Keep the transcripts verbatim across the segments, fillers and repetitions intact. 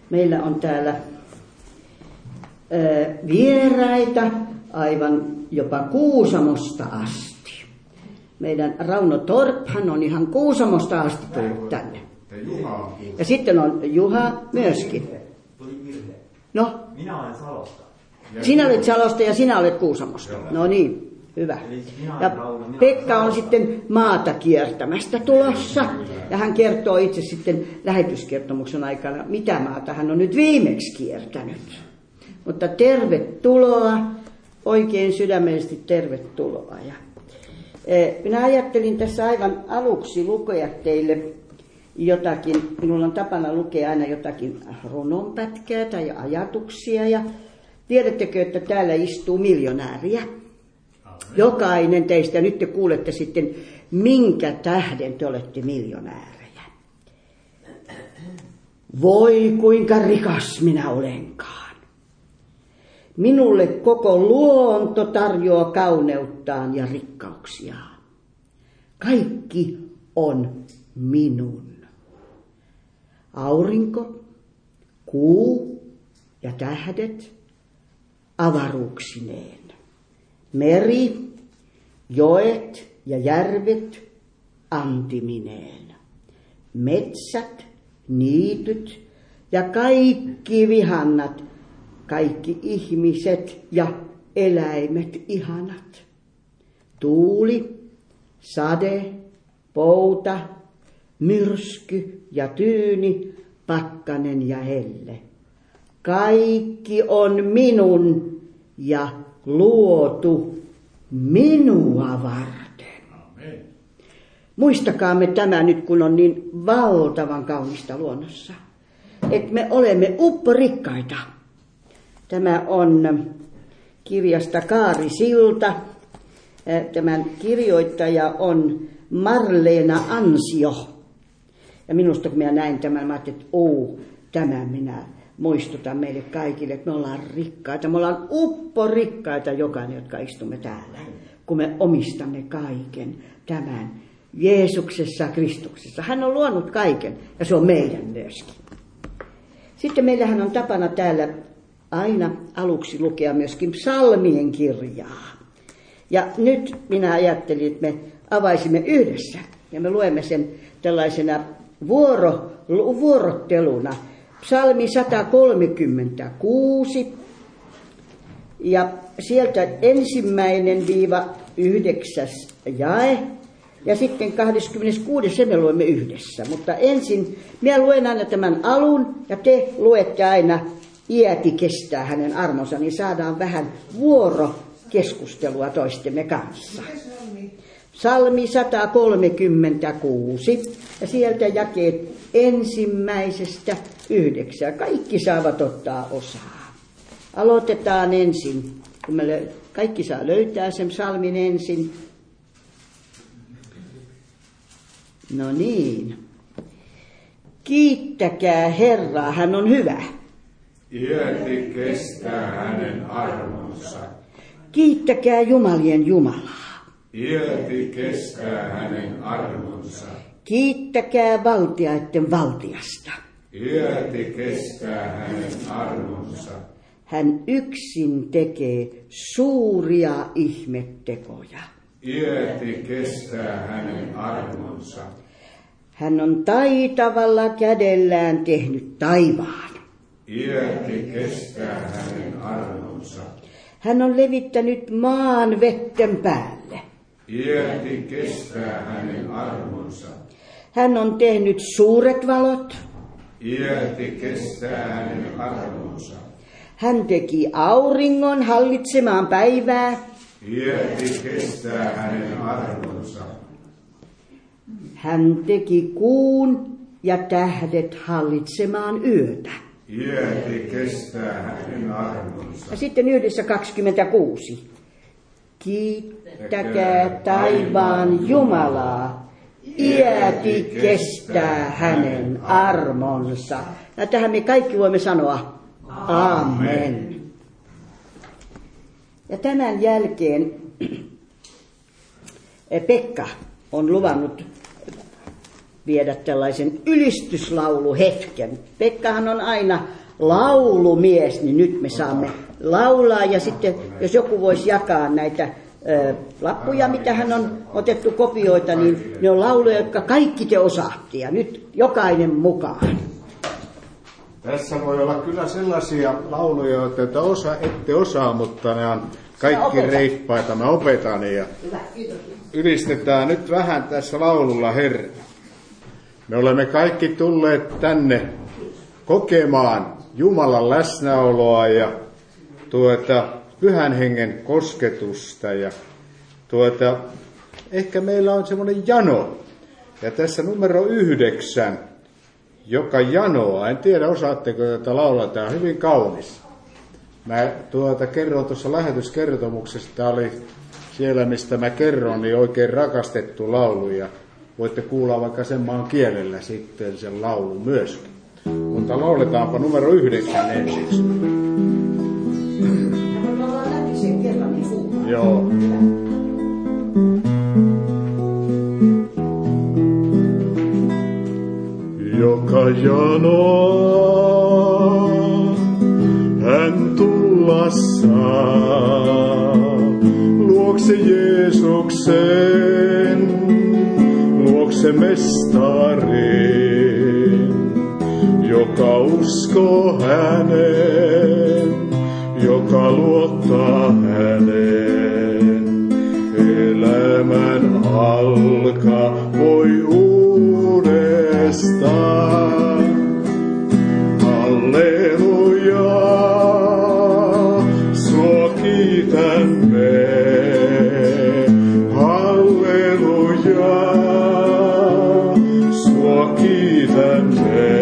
Meillä on täällä ää, vieraita aivan jopa Kuusamosta asti. Meidän Rauno Torphan on ihan Kuusamosta asti tullut tänne. Ja sitten on Juha myöskin. No? Minä olen Salosta. Sinä olet Salosta ja sinä olet Kuusamosta. No niin, hyvä. Ja Pekka on sitten maata kiertämästä tulossa. Ja hän kertoo itse sitten lähetyskertomuksen aikana, mitä maata hän on nyt viimeksi kiertänyt. Mutta tervetuloa, oikein sydämellisesti tervetuloa. Ja minä ajattelin tässä aivan aluksi lukea teille jotakin, minulla on tapana lukea aina jotakin runonpätkää tai ajatuksia. Ja tiedättekö, että täällä istuu miljonääriä? Jokainen teistä, nyt te kuulette sitten, minkä tähden te olette miljonäärejä. Voi kuinka rikas minä olenkaan. Minulle koko luonto tarjoaa kauneuttaan ja rikkauksiaan. Kaikki on minun. Aurinko, kuu ja tähdet avaruuksineen. Meri, joet ja järvet antimineen. Metsät, niityt ja kaikki vihannat, kaikki ihmiset ja eläimet ihanat. Tuuli, sade, pouta, myrsky ja tyyni, pakkanen ja helle. Kaikki on minun ja luotu minua varten. Amen. Muistakaamme tämä nyt, kun on niin valtavan kaunista luonnossa. Että me olemme upporikkaita. Tämä on kirjasta Kaari Silta. Tämän kirjoittaja on Marleena Ansio. Ja minusta kun minä näin tämän, mä ajattelin, että oo, tämän minä muistutan meille kaikille, että me ollaan rikkaita. Me ollaan upporikkaita jokainen, jotka istumme täällä, kun me omistamme kaiken tämän Jeesuksessa, Kristuksessa. Hän on luonut kaiken ja se on meidän myöskin. Sitten meillähän on tapana täällä aina aluksi lukea myöskin psalmien kirjaa. Ja nyt minä ajattelin, että me avaisimme yhdessä ja me luemme sen tällaisena vuoro, vuorotteluna. Psalmi sata kolmekymmentäkuusi ja sieltä ensimmäinen viiva yhdeksäs jae ja sitten kahdeskymmeneskuudes se me luemme yhdessä. Mutta ensin minä luen aina tämän alun ja te luette aina iäti kestää hänen armonsa, niin saadaan vähän vuorokeskustelua toistemme kanssa. Psalmi sata kolmekymmentäkuusi ja sieltä jakeet ensimmäisestä yhdeksään. Kaikki saavat ottaa osaa. Aloitetaan ensin, kun me kaikki saa löytää sen psalmin ensin. No niin. Kiittäkää Herraa, hän on hyvä. Iäti kestää hänen armonsa. Kiittäkää Jumalien Jumalaa. Iäti kestää hänen armonsa. Kiittäkää valtiaiden valtiasta. Iäti kestää hänen armonsa. Hän yksin tekee suuria ihmettekoja. Iäti kestää hänen armonsa. Hän on taitavalla kädellään tehnyt taivaan. Iäti kestää hänen armonsa. Hän on levittänyt maan vetten päälle. Iäti kestää hänen armonsa. Hän on tehnyt suuret valot. Iäti kestää hänen armonsa. Hän teki auringon hallitsemaan päivää. Iäti kestää hänen armonsa. Hän teki kuun ja tähdet hallitsemaan yötä. Iäti kestää hänen armonsa. Ja sitten yhdessä kaksikymmentäkuusi. Kiittäkää taivaan Jumalaa. Iäti kestää hänen armonsa. Ja tähän me kaikki voimme sanoa Amen. Ja tämän jälkeen Pekka on luvannut viedä tällaisen ylistyslauluhetken. Pekkahan on aina laulumies, niin nyt me saamme laulaa. Ja sitten jos joku voisi jakaa näitä ö, lappuja, mitä hän on otettu kopioita, niin ne on lauluja, jotka kaikki te osaatte. Ja nyt jokainen mukaan. Tässä voi olla kyllä sellaisia lauluja, joita osa, ette osaa, mutta ne on kaikki reippaita. Mä opetan ja ylistetään nyt vähän tässä laululla Herra. Me olemme kaikki tulleet tänne kokemaan Jumalan läsnäoloa ja tuota, Pyhän Hengen kosketusta. Ja tuota, ehkä meillä on semmoinen jano. Ja tässä numero yhdeksän, joka janoaa. En tiedä, osaatteko tätä laulaa. Tämä on hyvin kaunis. Mä tuota, kerron tuossa lähetyskertomuksessa, tämä oli siellä, mistä mä kerron, niin oikein rakastettu laulu. Ja voitte kuulla vaikka sen maan kielellä sitten sen laulun myöskin. Mutta lauletaanpa numero yhdeksän ensiksi. Joo. Joka janoaa, hän tulla saa luokse Jeesuksen, luokse mestarin, joka uskoo hänen, joka luottaa hänen. Elämän alkaa voi uudestaan. Halleluja, sua kiitämme. Halleluja, sua kiitämme.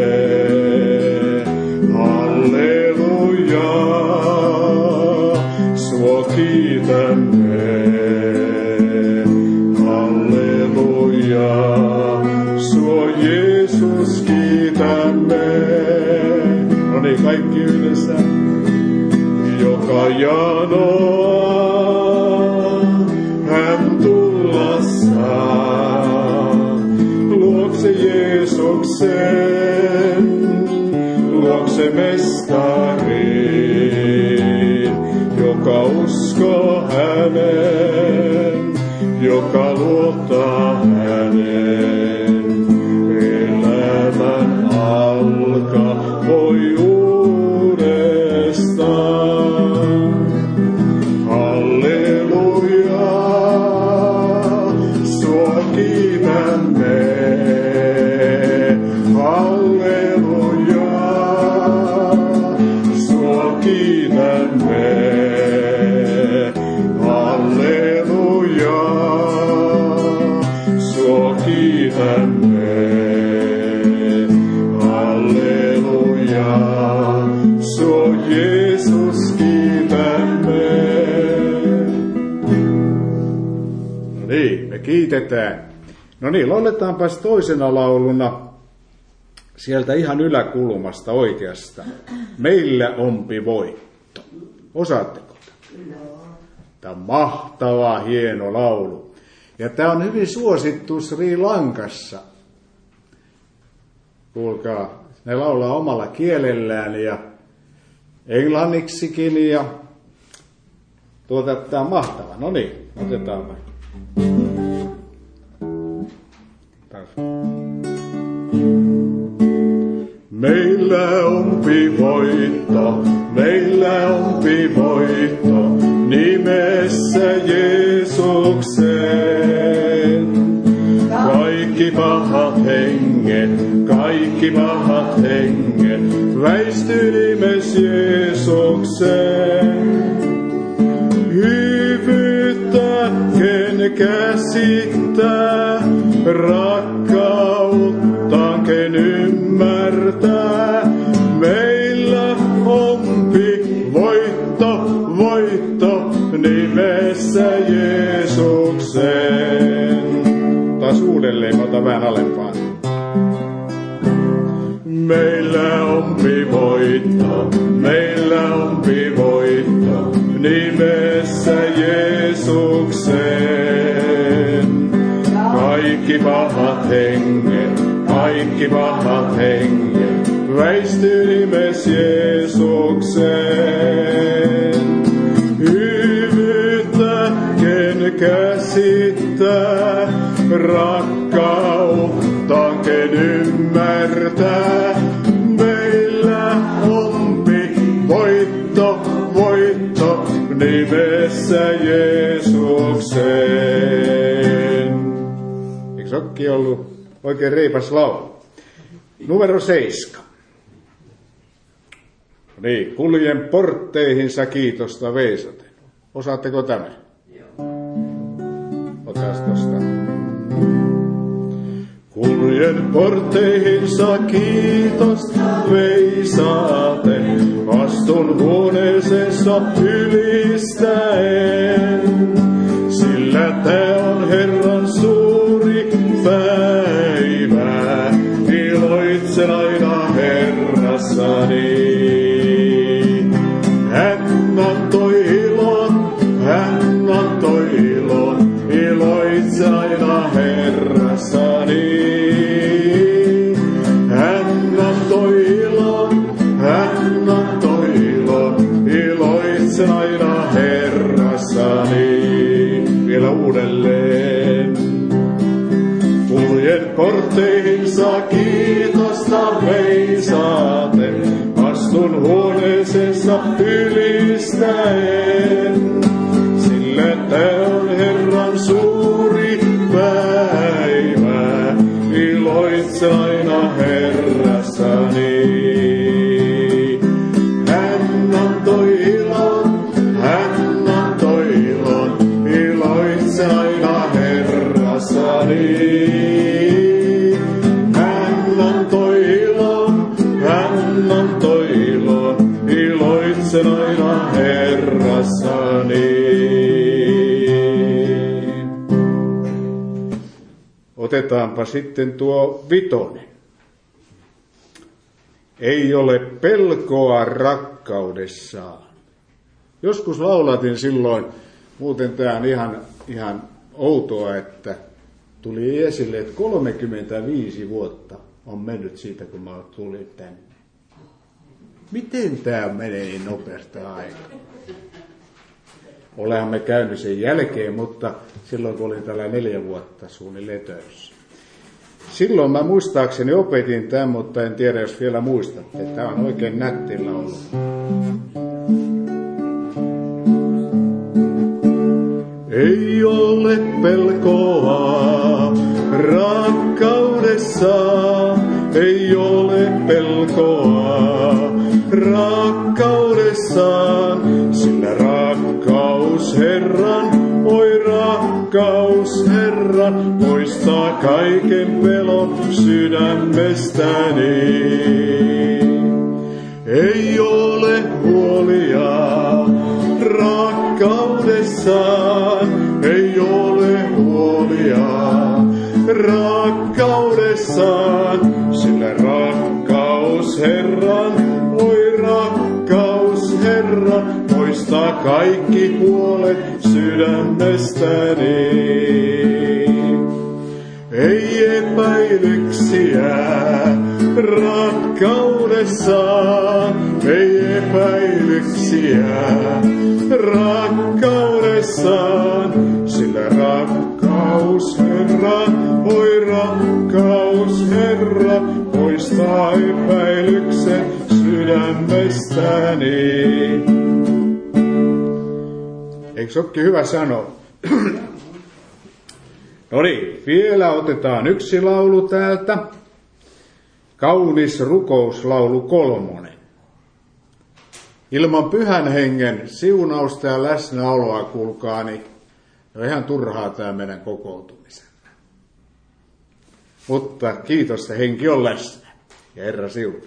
Halleluja, sua kiitämme. Halleluja, sua Jeesus kiitämme. No niin, kaikki yhdessä. Joka janoaa, hän tulla saa luokse Jeesuksen, luokse mestarin, joka uskoo hänen, joka luottaa hänen. Elämän alkaa voi uudestaan. Halleluja, sua kiitämme. Halleluja, sua kiitämme. Halleluja, sua kiitämme. Halleluja, sua Jeesus kiitämme. No niin, me kiitetään. No niin, lauletaanpas toisena lauluna sieltä ihan yläkulmasta oikeasta. Meillä ompi voitto. Osaatteko? Tämä on mahtava, hieno laulu. Ja tämä on hyvin suosittu Sri Lankassa. Kuulkaa, ne laulaa omalla kielellään ja englanniksikin. Ja tuota, tämä on mahtava. No niin, otetaanpa. Meillä ompi voitto, meillä ompi voitto, nimessä Jeesuksen. Kaikki pahat henget, kaikki pahat henget, väisty nimes Jeesuksen. Hyvyyttä, ken käsittää, rakkauttaan, ken ymmärtää. Meillä ompi voitto, voitto, nimessä Jeesuksen. Taas uudelleen, mä otan vähän alempaan. Meillä ompi voitto, meillä ompi voitto, nimessä Jeesuksen. Kaikki pahat henget, kaikki vanhat henget väisty nimes Jeesukseen. Hyvyyttä ken käsittää, rakkautta ken ymmärtää, meillä ompi voitto, voitto nimessä Jeesukseen. Eikö se olekin ollut oikein reipas laulu? Numero seiska. Niin, kuljen portteihinsa kiitosta veisaten. Osaatteko tämän? Otas tosta. Kuljen portteihinsa kiitosta veisaten, astun huoneeseensa ylistäen, sillä tää on Herran suuri päivä, iloitsen aina Herrassani. Hän antoi ilon, hän antoi ilon, iloitsen aina Herrassani. Hän antoi ilon, hän antoi ilon, iloitsen aina Herrassani. Vielä uudelleen. Kuljen portteihinsa kiitosta veisaten, astun huoneeseensa ylistäen, sillä tää on Herran suuri päivä, iloitsen aina Herrassani. Hän antoi ilon, hän antoi ilon, iloitsen aina Herrassani. Hän antoi ilon, hän antoi ilon, iloitsen aina Herrassani. Otetaanpa sitten tuo vitonen. Ei ole pelkoa rakkaudessaan. Joskus laulatin silloin, muuten tämä on ihan, ihan outoa, että tuli esille, että kolmekymmentäviisi vuotta on mennyt siitä, kun mä tulin tänne. Miten tämä menee niin nopeasti aikaa? Olenhan me käynyt sen jälkeen, mutta silloin kun olin tällä neljä vuotta suunnilleen töissä. Silloin mä muistaakseni opetin tämän, mutta en tiedä, jos vielä muistatte. Tämä on oikein nätti laulu. Ei ole pelkoa rakkaudessa, ei ole pelkoa rakkaudessaan, sillä rakkaus Herran, oi rakkaus Herran, poistaa kaiken pelon sydämestäni. Ei ole huolia rakkaudessaan, ei ole huolia rakkaudessaan, sillä rakkaus Herran, oi rakkaus Herran, poistaa kaikki huolet sydämestäni. Ei epäilyksiä rakkaudessaan, ei epäilyksiä rakkaudessaan, sillä rakkaus Herra, oi rakkaus Herra, poistaa epäilyksen sydämestäni. Eikö se olekin hyvä sanoa? No niin, vielä otetaan yksi laulu täältä. Kaunis rukouslaulu kolmonen. Ilman pyhän hengen siunausta ja läsnäoloa, kuulkaa, niin on ihan turhaa tämä meidän kokoutumisemme. Mutta kiitos, että henki on läsnä ja Herra siunaa.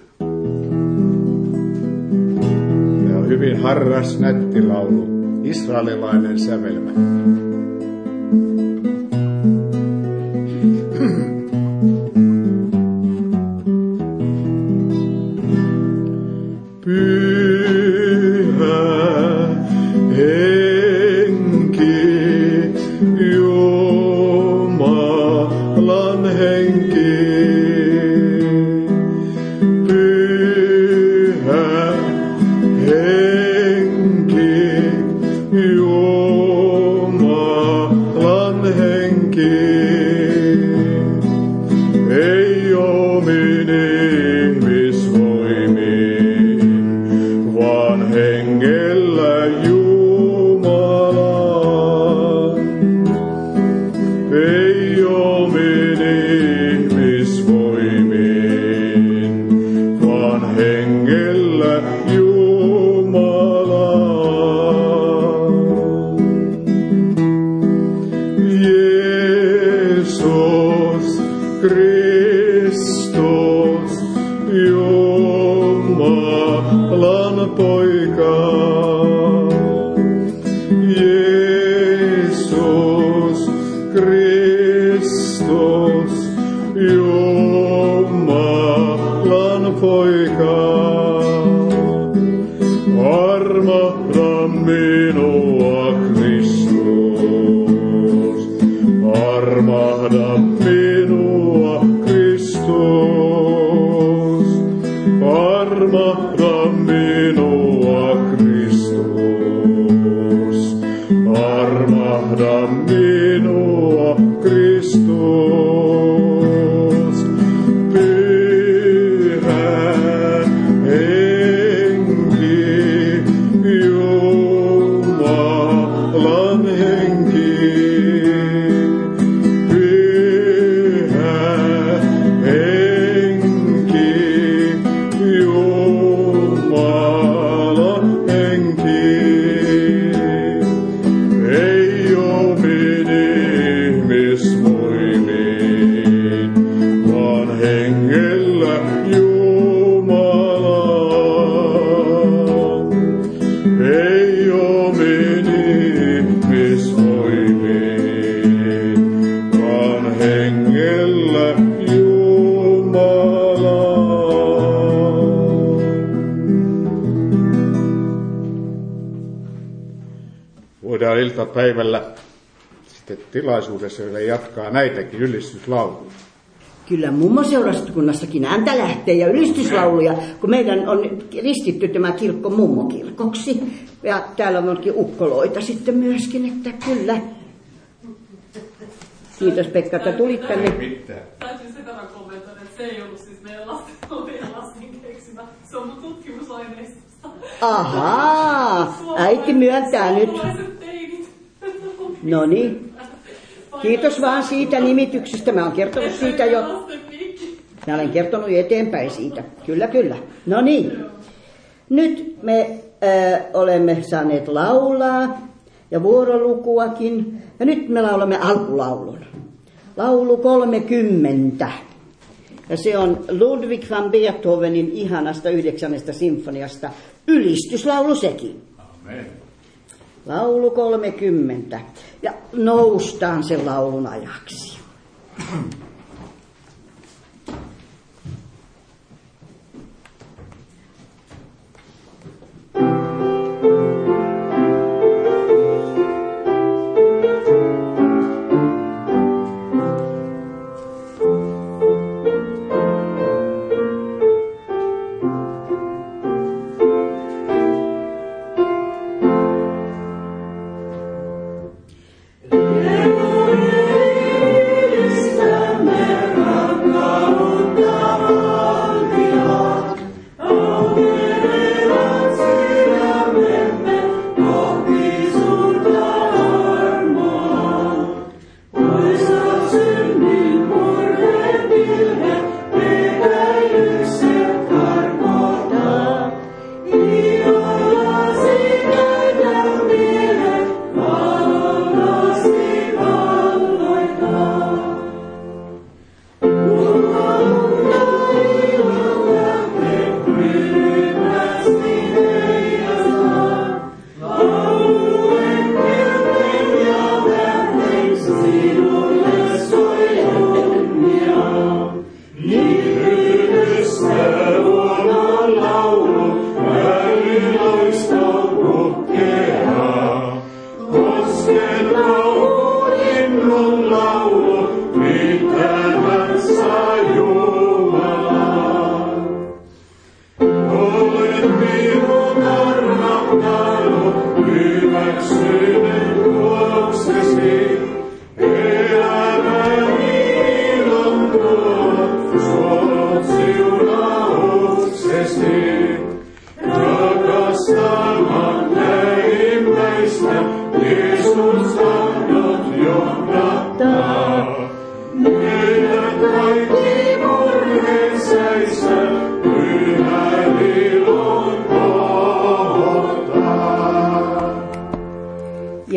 Tämä on hyvin harras, nätti laulu, israelilainen sävelmä. Jumalan henki, hengellä Jumalaa. Jeesus Kristus, Jumalan poika. Jeesus Kristus, Jumalan poika. Armahda minua Kristus, armahda minua Kristus, armahda minua Kristus, armahda minua Kristus. Pyhä henki, Jumalan henki. Pyhä henki, Jumalan henki. Ei omin ihmisvoimiin, vaan hengellä Jumalaa. Ei omin ihmisvoimiin, vaan hengellä Jumalaa. Voidaan iltapäivällä sitten tilaisuudessa vielä jatkaa näitäkin ylistyslauluja. Kyllä mummoseurakunnassakin ääntä lähtee ja ylistyslauluja, kun meidän on ristitty tämä kirkko mummokirkoksi. Ja täällä onkin ukkoloita sitten myöskin, että kyllä. Kiitos Pekka, että tulit tänne. Täytyy sen verran kommentoida, että se ei ollut siis meidän lasten, meidän lasten keksimä. Se on mun tutkimusaineistosta. Ahaa, äiti myöntää nyt. No niin. Kiitos vaan siitä nimityksestä. Mä oon kertonut siitä jo. Mä olen kertonut eteenpäin siitä. Kyllä, kyllä. No niin. Nyt me äh, olemme saaneet laulaa ja vuorolukuakin. Ja nyt me laulamme alkulaulun. Laulu kolmekymmentä. Ja se on Ludwig van Beethovenin ihanasta yhdeksännestä sinfoniasta. Ylistyslaulu sekin. Amen. Laulu kolmekymmentä. Ja noustaan sen laulun ajaksi. Stop.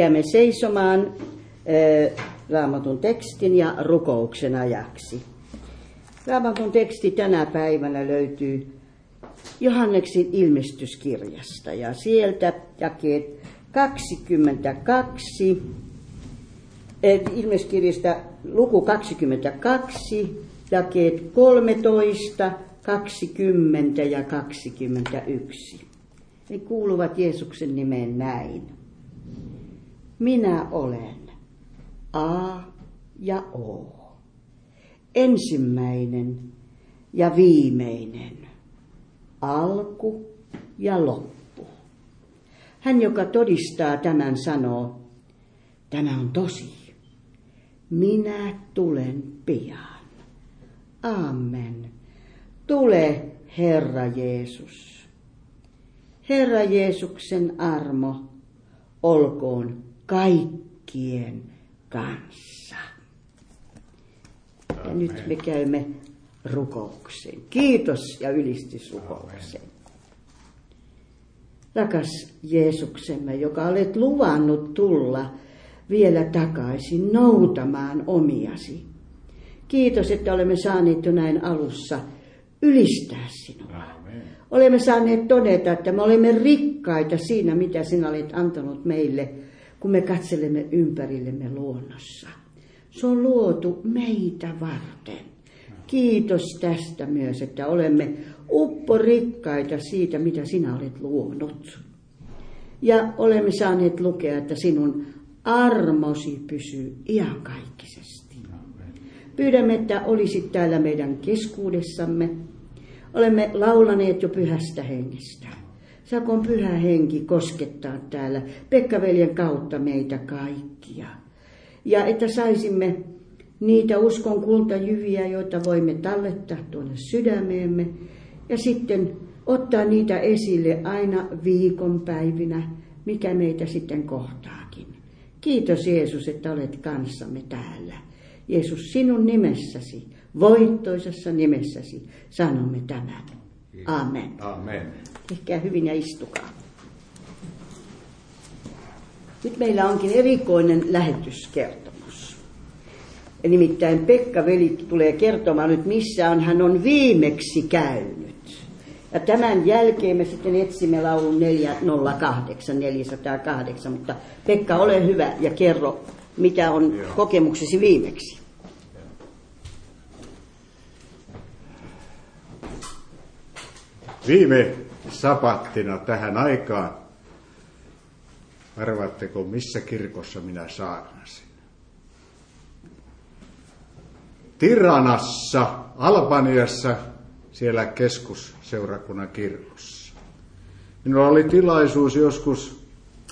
jäämme seisomaan äh, Raamatun tekstin ja rukouksen ajaksi. Raamatun teksti tänä päivänä löytyy Johanneksen ilmestyskirjasta ja sieltä jakeet kaksikymmentäkaksi, ilmestyskirjasta luku kaksikymmentäkaksi, jakeet kolmetoista, kaksikymmentä ja kaksikymmentäyksi. Ne kuuluvat Jeesuksen nimeen näin. Minä olen A ja O, ensimmäinen ja viimeinen, alku ja loppu. Hän, joka todistaa tämän, sanoo, tämä on tosi. Minä tulen pian. Amen. Tule, Herra Jeesus. Herra Jeesuksen armo olkoon kaikkien kanssa. Ja nyt me käymme rukoukseen. Kiitos ja ylistysrukoukseen. Rakas Jeesuksemme, joka olet luvannut tulla vielä takaisin noutamaan omiasi. Kiitos, että olemme saaneet jo näin alussa ylistää sinua. Amen. Olemme saaneet todeta, että me olemme rikkaita siinä, mitä sinä olet antanut meille, kun me katselemme ympärillemme luonnossa. Se on luotu meitä varten. Kiitos tästä myös, että olemme upporikkaita siitä, mitä sinä olet luonut. Ja olemme saaneet lukea, että sinun armosi pysyy iankaikkisesti. Pyydämme, että olisit täällä meidän keskuudessamme. Olemme laulaneet jo pyhästä hengestä. Saakoon pyhä henki koskettaa täällä Pekka-veljen kautta meitä kaikkia. Ja että saisimme niitä uskon kultajyviä, joita voimme tallettaa tuonne sydämeemme. Ja sitten ottaa niitä esille aina viikonpäivinä, mikä meitä sitten kohtaakin. Kiitos Jeesus, että olet kanssamme täällä. Jeesus, sinun nimessäsi, voittoisessa nimessäsi, sanomme tämän. Amen. Amen. Tehkää hyvin ja istukaa. Nyt meillä onkin erikoinen lähetyskertomus. Nimittäin Pekka-veli tulee kertomaan nyt, missä on, hän on viimeksi käynyt. Ja tämän jälkeen me sitten etsimme laulun neljä nolla kahdeksan, neljäsataakahdeksan, mutta Pekka, ole hyvä ja kerro, mitä on Joo. kokemuksesi viimeksi. Viime sapattina tähän aikaan, arvaatteko missä kirkossa minä saarnasin? Tiranassa, Albaniassa, siellä keskusseurakunnan kirkossa. Minulla oli tilaisuus joskus,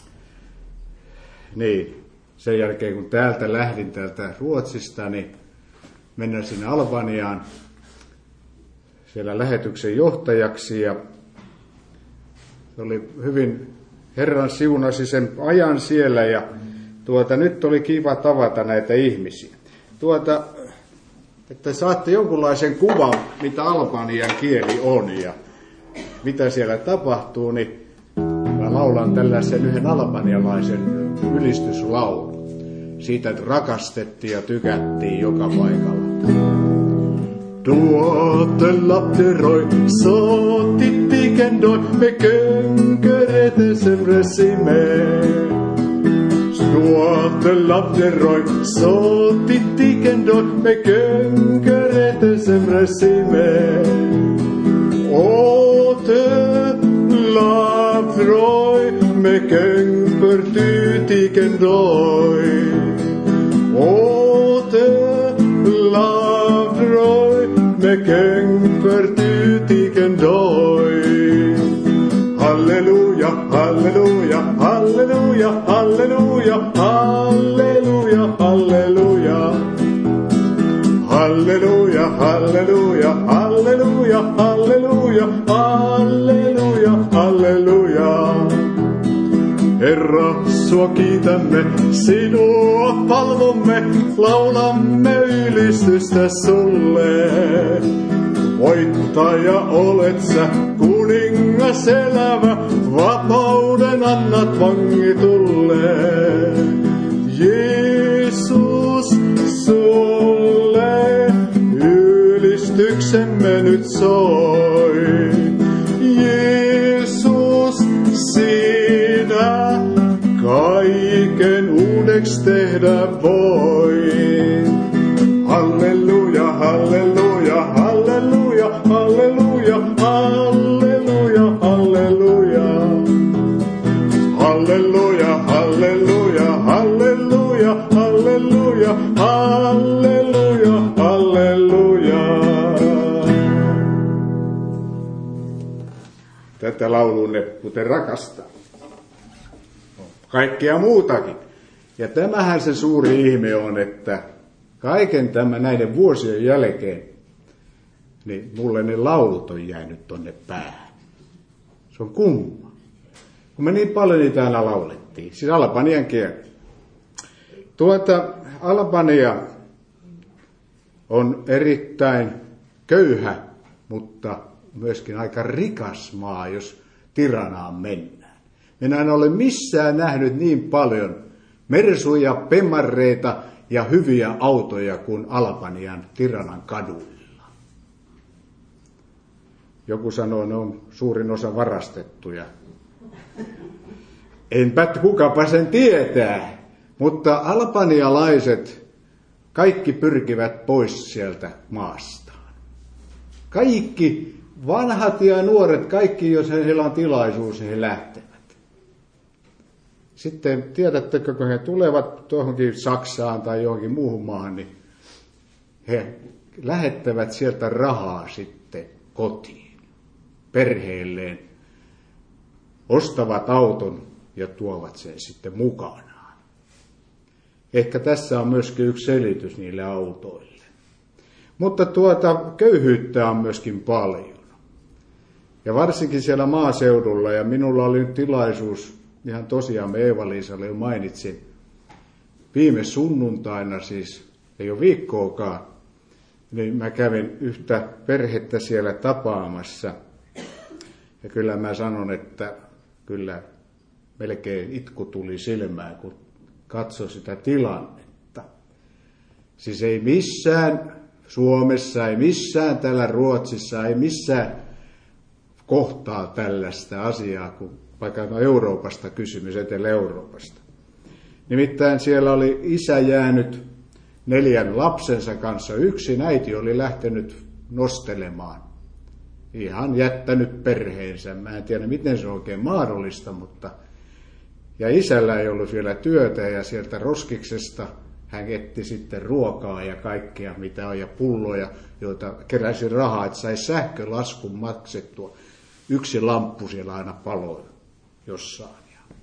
niin, sen jälkeen kun täältä lähdin täältä Ruotsista, niin mennä sinne Albaniaan siellä lähetyksen johtajaksi. Ja se oli hyvin, Herran siunasi sen ajan siellä ja tuota, nyt oli kiva tavata näitä ihmisiä. Tuota, että saatte jonkunlaisen kuvan, mitä albanian kieli on ja mitä siellä tapahtuu, niin mä laulan tällaisen yhden albanialaisen ylistyslaulun. Siitä rakastettiin ja tykättiin joka paikalla. Tuote lapteroi, sotit ikendoi, me könkerete semresime. Tuote lapteroi, sotit ikendoi, me könkerete semresime. Ote lapteroi, me könkpertyt ikendoi. Ote lapteroi, me könkpertyt ikendoi. Halleluja, halleluja, halleluja, halleluja, halleluja, halleluja. Halleluja, halleluja, halleluja, halleluja, halleluja, halleluja. Herra, sua kiitämme, sinua palvomme, laulamme ylistystä sulle. Voittaja olet sä, kuningas elävä, vapauden annat vangitulle. nyt soi. Jeesus, sinä kaiken uudeksi tehdä voit. Halleluja, halleluja, halleluja, halleluja, halleluja, halleluja. Halleluja, halleluja, halleluja, halleluja, halleluja, halleluja. Tätä laulunne te rakastaa. Kaikkea muutakin. Ja tämähän se suuri ihme on, että kaiken tämän näiden vuosien jälkeen, niin mulle ne laulut on jäänyt tonne päähän. Se on kumma. Kun me niin paljon niitä aina laulettiin. Siis albanian kieli. Tuota, Albania on erittäin köyhä, mutta myöskin aika rikas maa, jos Tiranaan mennään. Minä en ole missään nähnyt niin paljon mersuja, pemarreita ja hyviä autoja kuin Albanian Tiranan kaduilla. Joku sanoo, ne on suurin osa varastettuja. Enpä kukapa sen tietää, mutta albanialaiset kaikki pyrkivät pois sieltä maastaan. Kaikki vanhat ja nuoret, kaikki jos heillä on tilaisuus, he lähtevät. Sitten tiedättekö, kun he tulevat tuohonkin Saksaan tai johonkin muuhun maahan, niin he lähettävät sieltä rahaa sitten kotiin, perheelleen, ostavat auton ja tuovat sen sitten mukanaan. Ehkä tässä on myöskin yksi selitys niille autoille. Mutta tuota köyhyyttä on myöskin paljon. Ja varsinkin siellä maaseudulla, ja minulla oli nyt tilaisuus, ihan tosiaan me Eeva-Liisalle jo mainitsin, viime sunnuntaina siis, ei ole viikkoakaan, niin mä kävin yhtä perhettä siellä tapaamassa. Ja kyllä mä sanon, että kyllä melkein itku tuli silmään, kun katsoi sitä tilannetta. Siis ei missään Suomessa, ei missään täällä Ruotsissa, ei missään kohtaa tällaista asiaa, kun vaikka on Euroopasta kysymys, Etelä-Euroopasta. Nimittäin siellä oli isä jäänyt neljän lapsensa kanssa yksin, äiti oli lähtenyt nostelemaan. Ihan jättänyt perheensä. Mä en tiedä, miten se on oikein mahdollista, mutta... Ja isällä ei ollut vielä työtä ja sieltä roskiksesta hän etti sitten ruokaa ja kaikkea, mitä on, ja pulloja, joita keräsi rahaa, että sai sähkölaskun maksettua. Yksi lamppu siellä aina paloi jossain.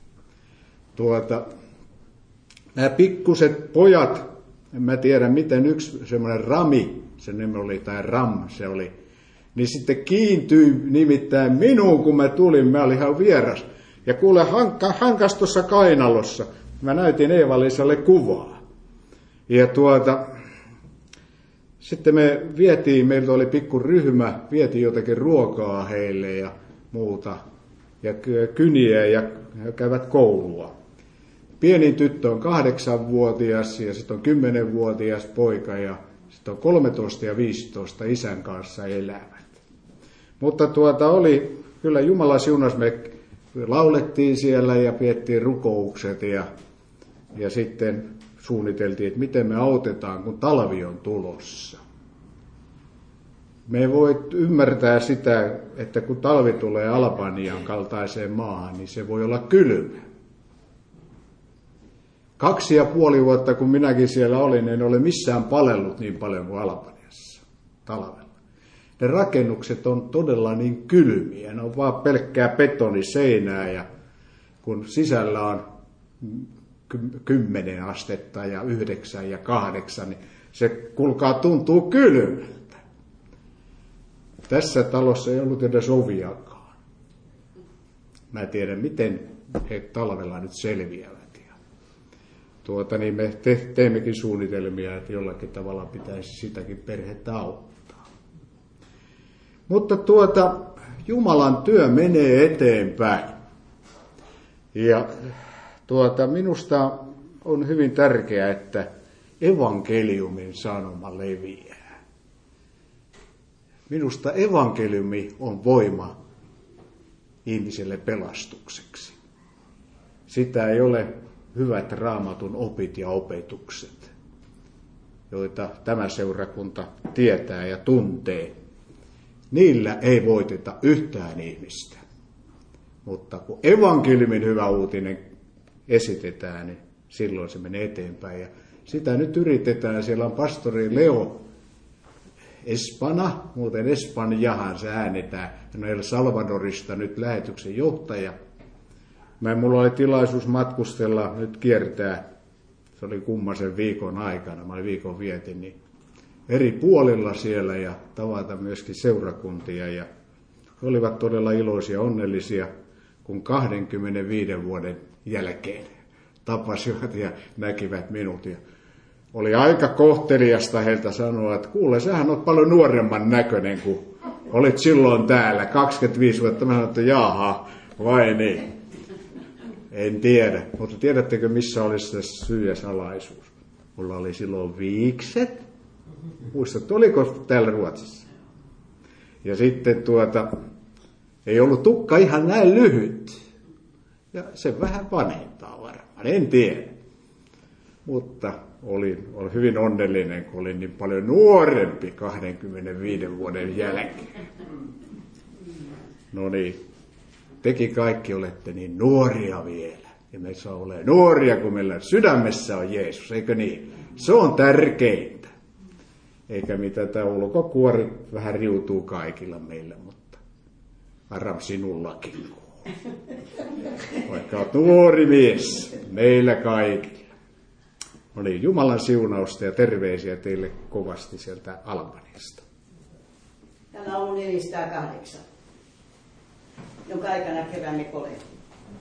Tuota, nämä pikkuset pojat, en mä tiedä miten yksi semmoinen Rami, se nimi oli, tai Ram se oli, niin sitten kiintyi nimittäin minuun, kun mä tulin, mä olin ihan vieras. Ja kuule, hanka, hankas tuossa kainalossa, mä näytin Eeva-Liisalle kuvaa. Ja tuota, sitten me vietiin, meiltä oli pikku ryhmä, vietiin jotakin ruokaa heille ja muuta, ja kyniä ja käyvät koulua. Pienin tyttö on kahdeksanvuotias ja sitten on kymmenvuotias poika ja sitten on kolmetoista ja viisitoista isän kanssa elävät. Mutta tuota oli, kyllä Jumala siunas, me laulettiin siellä ja piettiin rukoukset ja, ja sitten suunniteltiin, että miten me autetaan, kun talvi on tulossa. Me ei voi ymmärtää sitä, että kun talvi tulee Albanian kaltaiseen maahan, niin se voi olla kylmä. Kaksi ja puoli vuotta, kun minäkin siellä olin, en ole missään palellut niin paljon kuin Albaniassa talvella. Ne rakennukset on todella niin kylmiä, ne on vaan pelkkää betoniseinää ja kun sisällä on kymmenen astetta ja yhdeksän ja kahdeksan, niin se kuulkaa tuntuu kylmältä. Tässä talossa ei ollut edes oviakaan. Mä tiedän, miten he talvella nyt selviävät. Tuota, niin me te, teemmekin suunnitelmia, että jollakin tavalla pitäisi sitäkin perhettä auttaa. Mutta tuota, Jumalan työ menee eteenpäin. Ja tuota, minusta on hyvin tärkeää, että evankeliumin sanoma leviää. Minusta evankeliumi on voima ihmiselle pelastukseksi. Sitä ei ole hyvät Raamatun opit ja opetukset, joita tämä seurakunta tietää ja tuntee. Niillä ei voiteta yhtään ihmistä. Mutta kun evankeliumin hyvä uutinen esitetään, niin silloin se menee eteenpäin. Ja sitä nyt yritetään. Siellä on pastori Leo Espana, muuten Espanjahan se äänetään. Hän on El Salvadorista nyt lähetyksen johtaja. Mä, mulla oli tilaisuus matkustella, nyt kiertää, se oli kummasen viikon aikana, mä olin viikon vietin, niin eri puolilla siellä ja tavata myöskin seurakuntia. Ja he olivat todella iloisia, onnellisia, kun kaksikymmentäviisi vuoden jälkeen tapasivat ja näkivät minut. Ja oli aika kohteliasta heiltä sanoa, että kuule, sähän oot paljon nuoremman näköinen kuin olit silloin täällä, kaksikymmentäviisi vuotta. Mä sanoin, että jaha, vai niin. En tiedä, mutta tiedättekö missä oli se syy ja salaisuus? Mulla oli silloin viikset. Muistatko, oliko täällä Ruotsissa? Ja sitten tuota, ei ollut tukka ihan näin lyhyt. Ja se vähän vanhentaa varmaan, en tiedä. Mutta olin, olin hyvin onnellinen, kun olin niin paljon nuorempi kaksikymmentäviisi vuoden jälkeen. No niin, tekin kaikki olette niin nuoria vielä. Ja me saa olla nuoria, kun meillä sydämessä on Jeesus, eikö niin? Se on tärkeintä. Eikä mitä tämä ulkokuori vähän riutuu kaikilla meillä, mutta Aram sinullakin. Vaikka olet nuori mies, meillä kaikilla. No niin, Jumalan siunausta ja terveisiä teille kovasti sieltä Albaniasta. Tämä on neljäsataakahdeksan, jonka aikana keräämme kolehtia.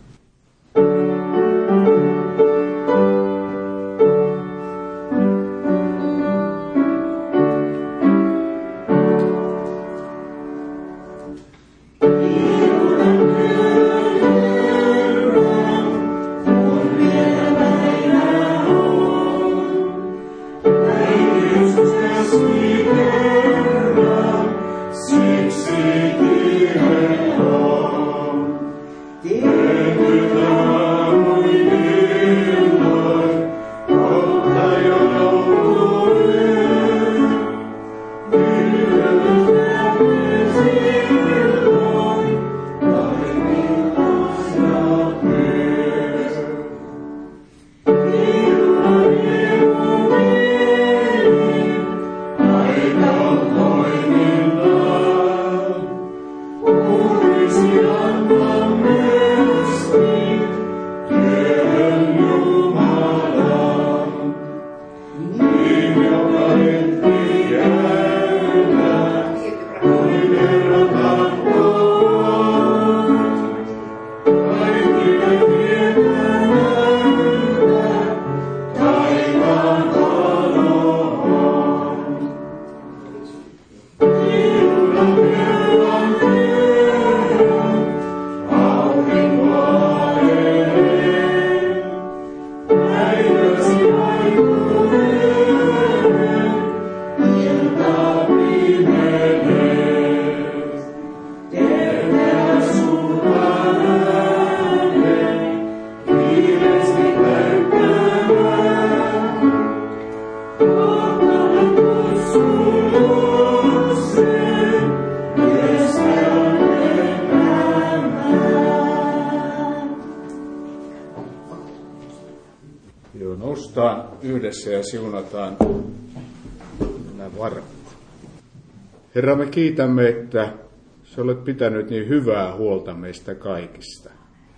Ja siunataan nämä varmat. Herra, me kiitämme, että sä olet pitänyt niin hyvää huolta meistä kaikista.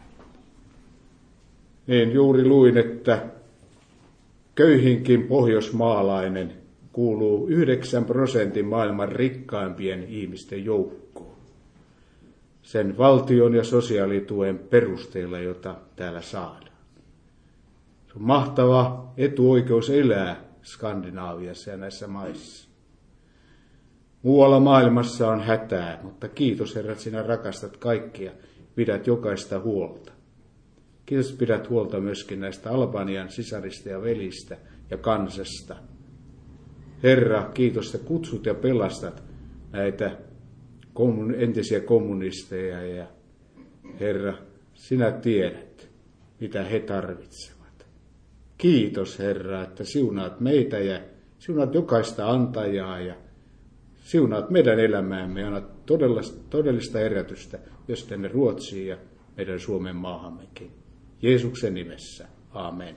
Niin juuri luin, että köyhinkin pohjoismaalainen kuuluu yhdeksän prosentin maailman rikkaimpien ihmisten joukkoon. Sen valtion ja sosiaalituen perusteella, jota täällä saadaan. Se on mahtava etuoikeus elää Skandinaaviassa ja näissä maissa. Muualla maailmassa on hätää, mutta kiitos Herra, että sinä rakastat kaikkia, pidät jokaista huolta. Kiitos, että pidät huolta myöskin näistä Albanian sisarista ja velistä ja kansasta. Herra, kiitos, että kutsut ja pelastat näitä entisiä kommunisteja ja Herra, sinä tiedät, mitä he tarvitsevat. Kiitos Herra, että siunaat meitä ja siunaat jokaista antajaa ja siunaat meidän elämäämme ja annat todellista, todellista herätystä, jos tänne Ruotsiin ja meidän Suomen maahammekin. Jeesuksen nimessä. Aamen.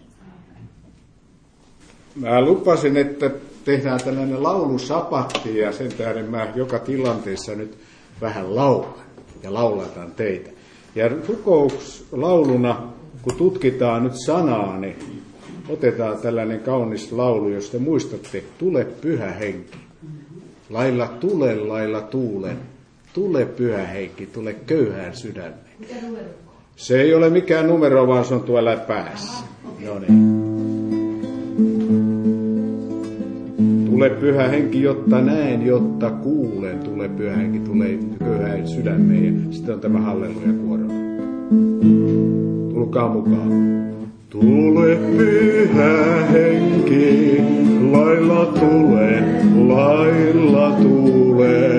Mä lupasin, että tehdään tällainen laulusapatti ja sen tähden mä joka tilanteessa nyt vähän laulan ja laulataan teitä. Ja rukouslauluna, kun tutkitaan nyt sanaa, niin otetaan tällainen kaunis laulu, jos te muistatte, tule pyhä henki. Lailla tule, lailla tuulen. Tule pyhä henki, tule köyhään sydämeen. Mikä numero? Se ei ole mikään numero, vaan se on tuolla päässä. No niin. Tule pyhä henki, jotta näen, jotta kuulen. Tule pyhä henki, tule köyhään sydämeen. Ja sitten on tämä halleluja kuoro. Tulkaa mukaan. Tule pyhä henki, lailla tule, lailla tule.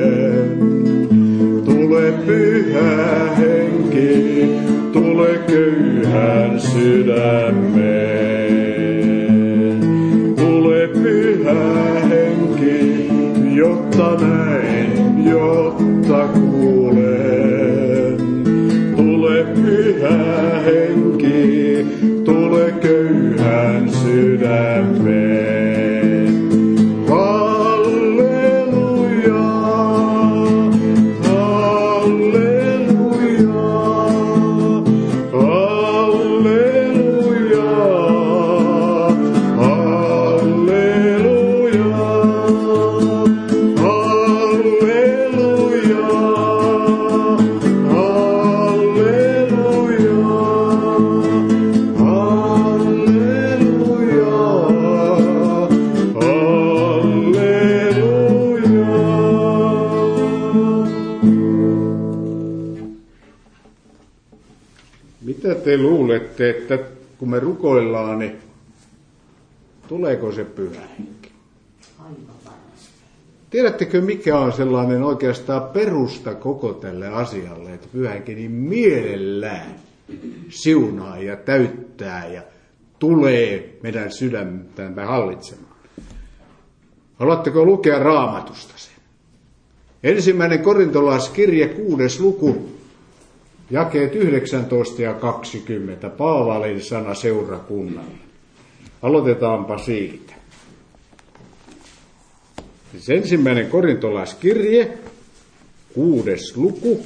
Tule pyhä henki, tule köyhän sydämeen. Tule pyhä henki, jotta näen, jotta kuulen. Tule pyhä henki, tule köyhän sydämeen. Halleluja, halleluja, halleluja, halleluja, halleluja, Mitä te luulette, että kun me rukoillaan, niin tuleeko se pyhä henki? Tiedättekö, mikä on sellainen oikeastaan perusta koko tälle asialle, että pyhä henki niin mielellään siunaa ja täyttää ja tulee meidän sydäntämme hallitsemaan? Haluatteko lukea Raamatusta sen? Ensimmäinen korintolaiskirje, kuudes luku, jakeet yhdeksäntoista ja kaksikymmentä, Paavalin sana seurakunnalle. Aloitetaanpa siitä. Siis ensimmäinen korintolaiskirje, kuudes luku,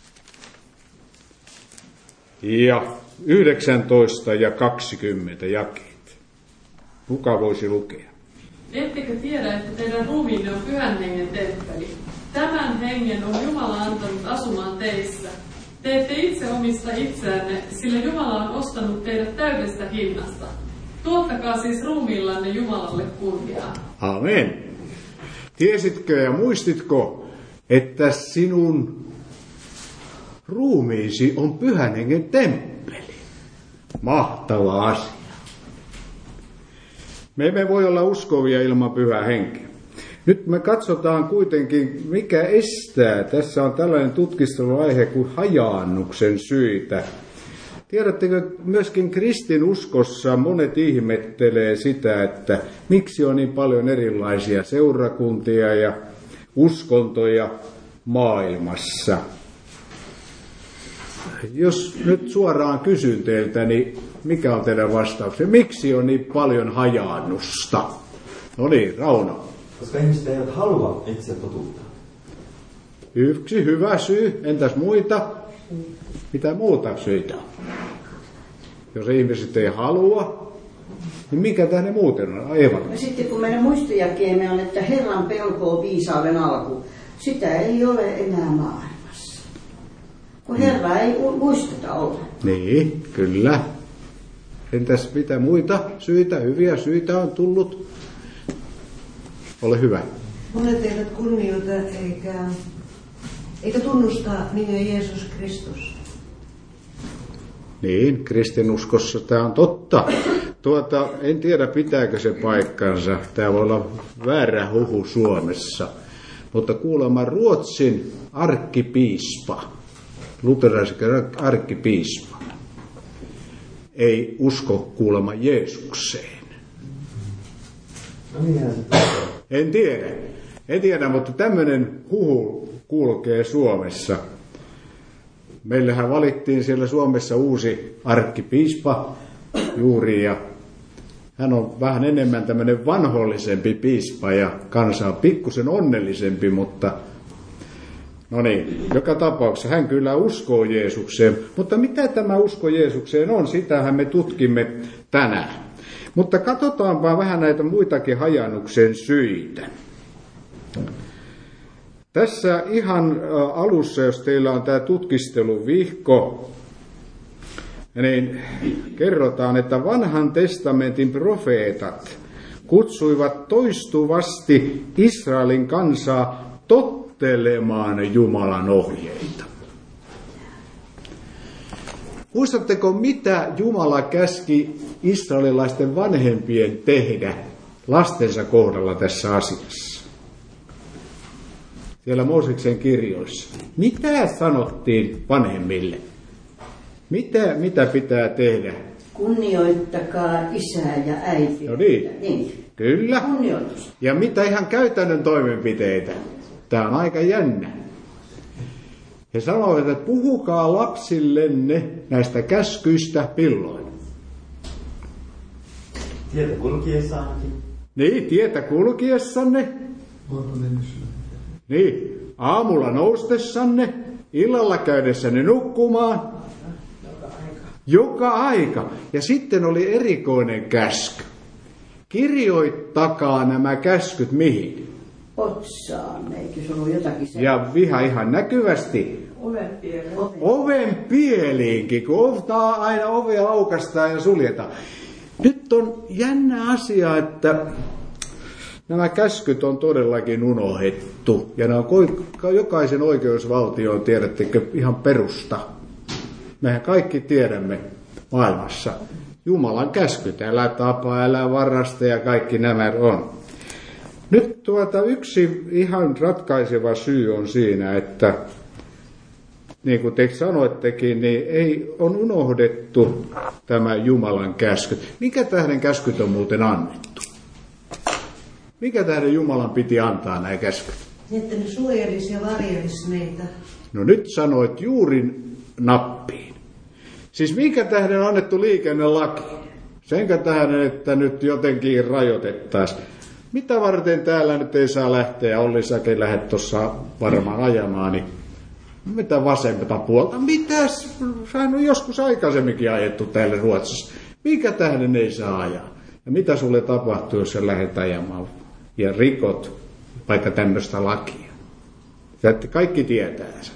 ja yhdeksäntoista ja kaksikymmentä jakeet. Kuka voisi lukea? Ettekö tiedä, että teidän ruumiinne on pyhän hengen temppeli? Tämän hengen on Jumala antanut asumaan teissä. Te ette itse omista itseänne, sillä Jumala on ostanut teidät täydestä hinnasta. Tuottakaa siis ruumiillanne Jumalalle kunniaa. Amen. Tiesitkö ja muistitko, että sinun ruumiisi on pyhän hengen temppeli? Mahtava asia. Me emme voi olla uskovia ilman pyhää henkeä. Nyt me katsotaan kuitenkin, mikä estää. Tässä on tällainen tutkisteluaihe kuin hajaannuksen syitä. Tiedättekö, myöskin kristinuskossa monet ihmettelee sitä, että miksi on niin paljon erilaisia seurakuntia ja uskontoja maailmassa. Jos nyt suoraan kysyn teiltä, niin mikä on teidän vastauksenne? Miksi on niin paljon hajaannusta? No niin, Rauno. Koska ihmiset eivät halua itse totuutta. Yksi hyvä syy. Entäs muita? Mitä muuta syitä on? Jos ihmiset ei halua, niin mikä tähden muuten on? Aivan. No sitten kun meidän muistojakeemme on, että Herran pelko on viisauden alku, sitä ei ole enää maailmassa. Kun Herraa ei muisteta olla. Niin, kyllä. Entäs mitä muita syitä, hyviä syitä on tullut? Ole hyvä. Monet eivät kunnioita eikä, eikä tunnusta nimeä Jeesus Kristus. Niin, kristinuskossa tämä on totta. Tuota, en tiedä pitääkö se paikkansa. Tämä voi olla väärä huhu Suomessa. Mutta kuulemma Ruotsin arkkipiispa, luterilaisen arkkipiispa, ei usko kuulemma Jeesukseen. En tiedä. En tiedä, mutta tämmöinen huhu kulkee Suomessa. Meillähän valittiin siellä Suomessa uusi arkkipiispa juuri, ja hän on vähän enemmän tämmöinen vanhollisempi piispa ja kansa on pikkusen onnellisempi, mutta no niin, joka tapauksessa hän kyllä uskoo Jeesukseen. Mutta mitä tämä usko Jeesukseen on, sitähän me tutkimme tänään. Mutta katsotaanpa vähän näitä muitakin hajannuksen syitä. Tässä ihan alussa, jos teillä on tämä tutkisteluvihko, niin kerrotaan, että vanhan testamentin profeetat kutsuivat toistuvasti Israelin kansaa tottelemaan Jumalan ohjeita. Muistatteko, mitä Jumala käski israelilaisten vanhempien tehdä lastensa kohdalla tässä asiassa? Siellä Mooseksen kirjoissa. Mitä sanottiin vanhemmille? Mitä, mitä pitää tehdä? Kunnioittakaa isää ja äitiä. No niin, niin. Kyllä. Kunnioitus. Ja mitä ihan käytännön toimenpiteitä? Tämä on aika jännä. He sanoivat, että puhukaa lapsillenne näistä käskyistä pilloin. Tietä kulkiessaankin. Niin, tietä kulkiessanne. Niin, aamulla noustessanne, illalla käydessänne nukkumaan. Joka aika. Ja sitten oli erikoinen käsky. Kirjoittakaa nämä käskyt mihin? Otsaan, eikö se ollut jotakin sen? Ja viha ihan näkyvästi. Oven pieleen. Oven pieliinkin, kun ovtaa aina ovea aukastaan ja suljetaan. Nyt on jännä asia, että nämä käskyt on todellakin unohdettu. Ja ne on jokaisen oikeusvaltioon, tiedättekö, ihan perusta. Mehän kaikki tiedämme maailmassa. Jumalan käskyt, älä tapa, älä varasta ja kaikki nämä on. Nyt tuota yksi ihan ratkaiseva syy on siinä, että niin kuin te sanoittekin, niin ei on unohdettu tämä Jumalan käskyt. Mikä tähden käskyt on muuten annettu? Mikä tähden Jumalan piti antaa nämä käskyt? Että ne suojelisi ja varjelisi meitä. No nyt sanoit juuri nappiin. Siis minkä tähden on annettu liikennelaki? Senkä tähden, että nyt jotenkin rajoitettaisiin. Mitä varten täällä nyt ei saa lähteä? Olli, säkin lähdet tuossa varmaan ajamaan, niin mitä vasempaa puolta? Mitäs? Sehän on joskus aikaisemminkin ajettu täällä Ruotsissa. Minkä tähden ei saa ajaa? Ja mitä sulle tapahtuu, jos sä lähdet ajamaan ja rikot vaikka tämmöistä lakia? Että kaikki tietää sen.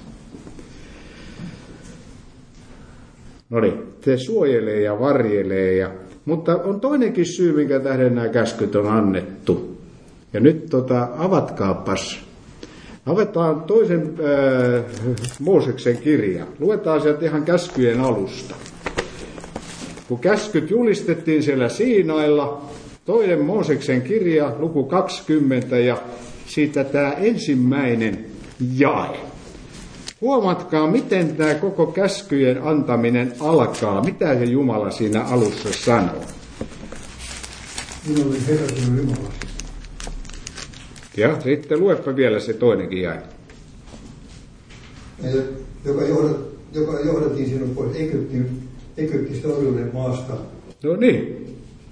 No niin, se suojelee ja varjelee. Ja, mutta on toinenkin syy, minkä tähden nämä käskyt on annettu. Ja nyt tota, avatkaapas. Avetaan toisen äh, Mooseksen kirja. Luetaan sieltä ihan käskyjen alusta. Kun käskyt julistettiin siellä Siinailla, toinen Mooseksen kirja, luku kaksikymmentä, ja siitä tämä ensimmäinen jae. Huomatkaa, miten tämä koko käskyjen antaminen alkaa. Mitä se Jumala siinä alussa sanoo? Minä olen Herra sinun Jumalasi. Ja sitten luepa vielä se toinenkin jae. Joka, johdat, joka johdatiin sinun pois Egyptin, Egyptistä orjuuden maasta. No niin.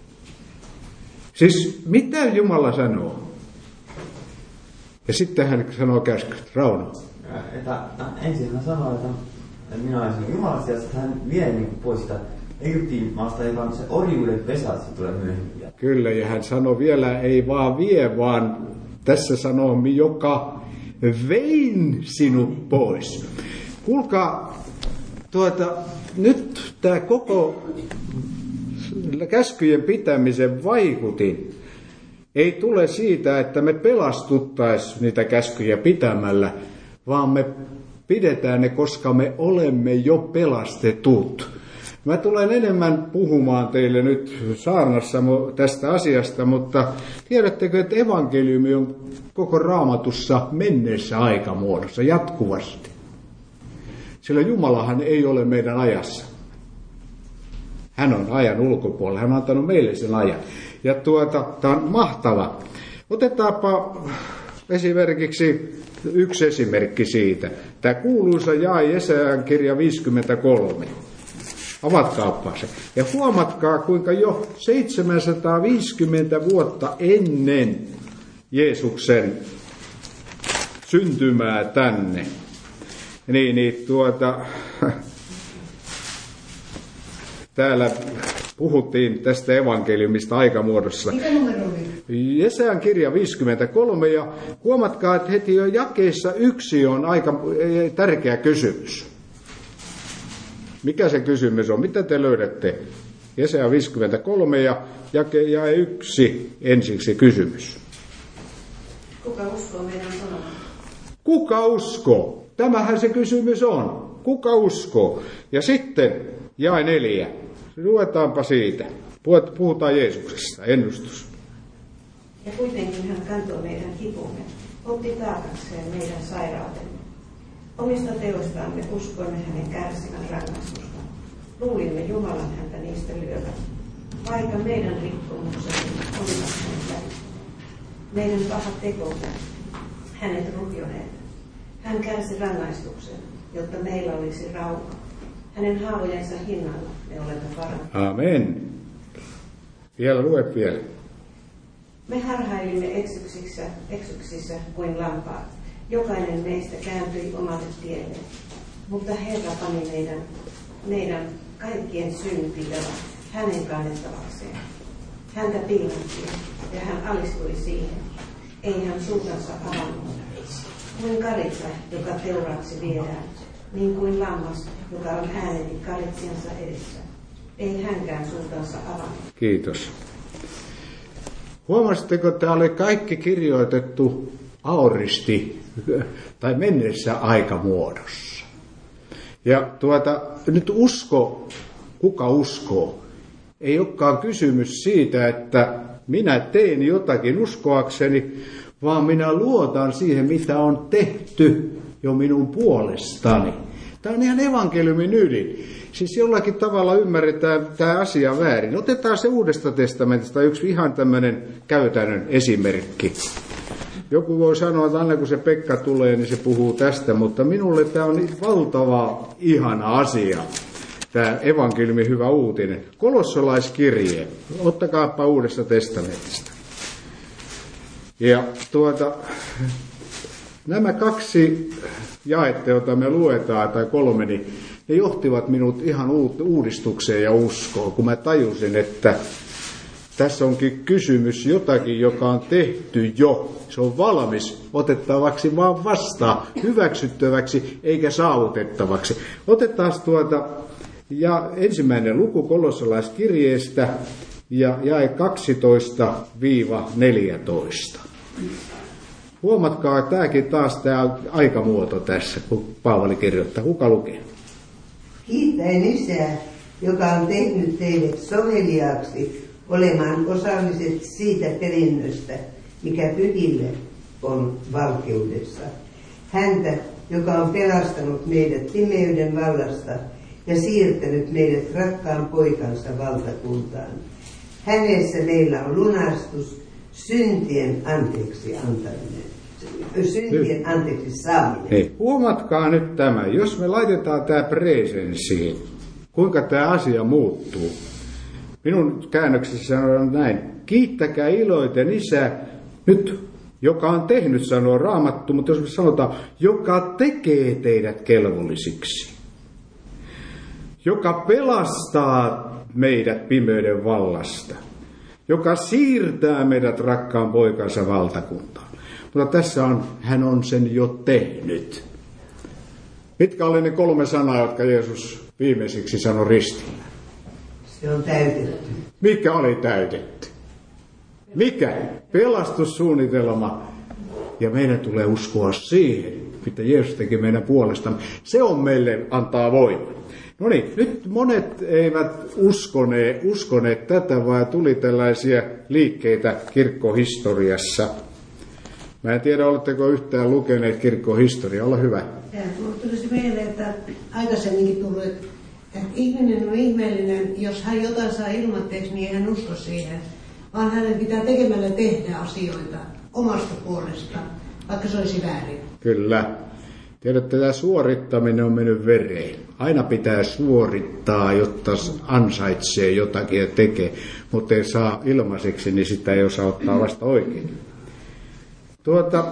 Siis mitä Jumala sanoo? Ja sitten hän sanoo käskyt. Rauno. Että, ensin hän sanoi, että, että minä olen Jumalasta, ja sitten hän vie niin pois sitä Egyptin maasta, joka on se orjuuden pesä, se tulee myöhemmin. Kyllä, ja hän sanoi vielä, ei vaan vie, vaan tässä sanoo, joka vein sinut pois. Kuulkaa, tuota, nyt tämä koko käskyjen pitämisen vaikutin ei tule siitä, että me pelastuttaisiin niitä käskyjä pitämällä, vaan me pidetään ne, koska me olemme jo pelastetut. Mä tulen enemmän puhumaan teille nyt saarnassa tästä asiasta, mutta tiedättekö, että evankeliumi on koko Raamatussa menneessä aikamuodossa jatkuvasti. Sillä Jumalahan ei ole meidän ajassa. Hän on ajan ulkopuolella, hän on antanut meille sen ajan. Ja tuota, tämä on mahtava. Otetaanpa esimerkiksi yksi esimerkki siitä. Tämä kuuluisa jae Jesajan kirja viisikymmentäkolme. Avatkaapa se. Ja huomatkaa, kuinka jo seitsemänsataaviisikymmentä vuotta ennen Jeesuksen syntymää tänne, niin, niin tuota, täällä puhuttiin tästä evankeliumista aikamuodossa. Mikä numero oli? Jesajan kirja viisikymmentäkolme, ja huomatkaa, että heti jo jakeessa yksi on aika tärkeä kysymys. Mikä se kysymys on? Mitä te löydätte? Jesaja viisikymmentäkolme ja jake ja yksi ensiksi kysymys. Kuka uskoo meidän sanomaan? Kuka uskoo? Tämähän se kysymys on. Kuka uskoo? Ja sitten jae neljä. Luetaanpa siitä. Puhutaan Jeesuksesta. Ennustus. Ja kuitenkin hän kantoi meidän kipumme, otti taakakseen meidän sairautemme. Omista teoistamme uskoimme hänen kärsivän rangaistusta. Luulimme Jumalan häntä niistä lyövän, vaikka meidän rikkomuksemme olivat häntä. Meidän pahat tekomme, hänet ruhjoneet. Hän kärsi rangaistuksen, jotta meillä olisi rauha. Hänen haavojensa hinnalla me olemme parantuneet. Amen. Vielä lue vielä. Me harhailimme eksyksissä, eksyksissä kuin lampaat. Jokainen meistä kääntyi omalle tielle, mutta Herra pani meidän, meidän kaikkien syntivelat hänen kannettavakseen. Häntä piinattiin ja hän alistui siihen. Ei hän suutansa avannut. Kuin karitsa, joka teuraaksi viedään, niin kuin lammas, joka on ääneti karitsiansa edessä. Ei hänkään suutansa avannut. Kiitos. Huomasitteko, että tämä oli kaikki kirjoitettu aoristi tai mennessä aikamuodossa. Ja tuota, nyt usko, kuka uskoo, ei olekaan kysymys siitä, että minä teen jotakin uskoakseni, vaan minä luotan siihen, mitä on tehty jo minun puolestani. Tämä on ihan evankeliumin ydin. Siis jollakin tavalla ymmärretään tämä asia väärin. Otetaan se Uudesta testamentista yksi ihan tämmöinen käytännön esimerkki. Joku voi sanoa, että aina kun se Pekka tulee, niin se puhuu tästä, mutta minulle tämä on valtava ihana asia, tämä evankeliumin hyvä uutinen. Kolossalaiskirje, ottakaapa Uudesta testamentista. Ja tuota, nämä kaksi jaetta, joita me luetaan, tai kolme, niin ne johtivat minut ihan uudistukseen ja uskoon, kun mä tajusin, että tässä onkin kysymys jotakin, joka on tehty jo. Se on valmis otettavaksi vaan vastaan, hyväksyttäväksi eikä saavutettavaksi. Otetaan tuota ja ensimmäinen luku kolossalaiskirjeestä ja jae kaksitoista neljätoista. Huomatkaa, että tämäkin taas tämä aikamuoto tässä, kun Paavali kirjoittaa. Kuka lukee? Kiittäen Isää, joka on tehnyt teidät soveliaaksi olemaan osalliset siitä perinnöstä, mikä pyhille on valkeudessa. Häntä, joka on pelastanut meidät pimeyden vallasta ja siirtänyt meidät rakkaan poikansa valtakuntaan. Hänessä meillä on lunastus, syntien anteeksi antaminen. Syntien anteeksi saaminen. Hei, huomatkaa nyt tämä. Jos me laitetaan tämä presenssiin, kuinka tämä asia muuttuu. Minun käännöksessä sanon näin. Kiittäkää iloiten Isää, nyt joka on tehnyt, sanoo Raamattu, mutta jos me sanotaan, joka tekee teidät kelvollisiksi. Joka pelastaa meidät pimeyden vallasta. Joka siirtää meidät rakkaan poikansa valtakuntaan. Mutta tässä on, hän on sen jo tehnyt. Mitkä oli ne kolme sanaa, jotka Jeesus viimeisiksi sanoi ristillä? Se on täytetty. Mikä oli täytetty? Mikä? Pelastussuunnitelma. Ja meidän tulee uskoa siihen, mitä Jeesus teki meidän puolestamme. Se on meille antaa voimaa. No niin, nyt monet eivät uskoneet, uskoneet tätä, vaan tuli tällaisia liikkeitä kirkkohistoriassa. Mä en tiedä, oletteko yhtään lukeneet kirkkohistoriaa, olla hyvä. Minulle tulisi mieleen, että aikaisemminkin tullut, että ihminen on ihmeellinen, jos hän jotain saa ilmatteeksi, niin ei hän usko siihen. Vaan hänen pitää tekemällä tehdä asioita omasta puolestaan, vaikka se olisi väärin. Kyllä. Tiedätte, tämä suorittaminen on mennyt vereen. Aina pitää suorittaa, jotta ansaitsee jotakin ja tekee, mutta ei saa ilmaiseksi, niin sitä ei osaa ottaa vasta oikein. Tuota,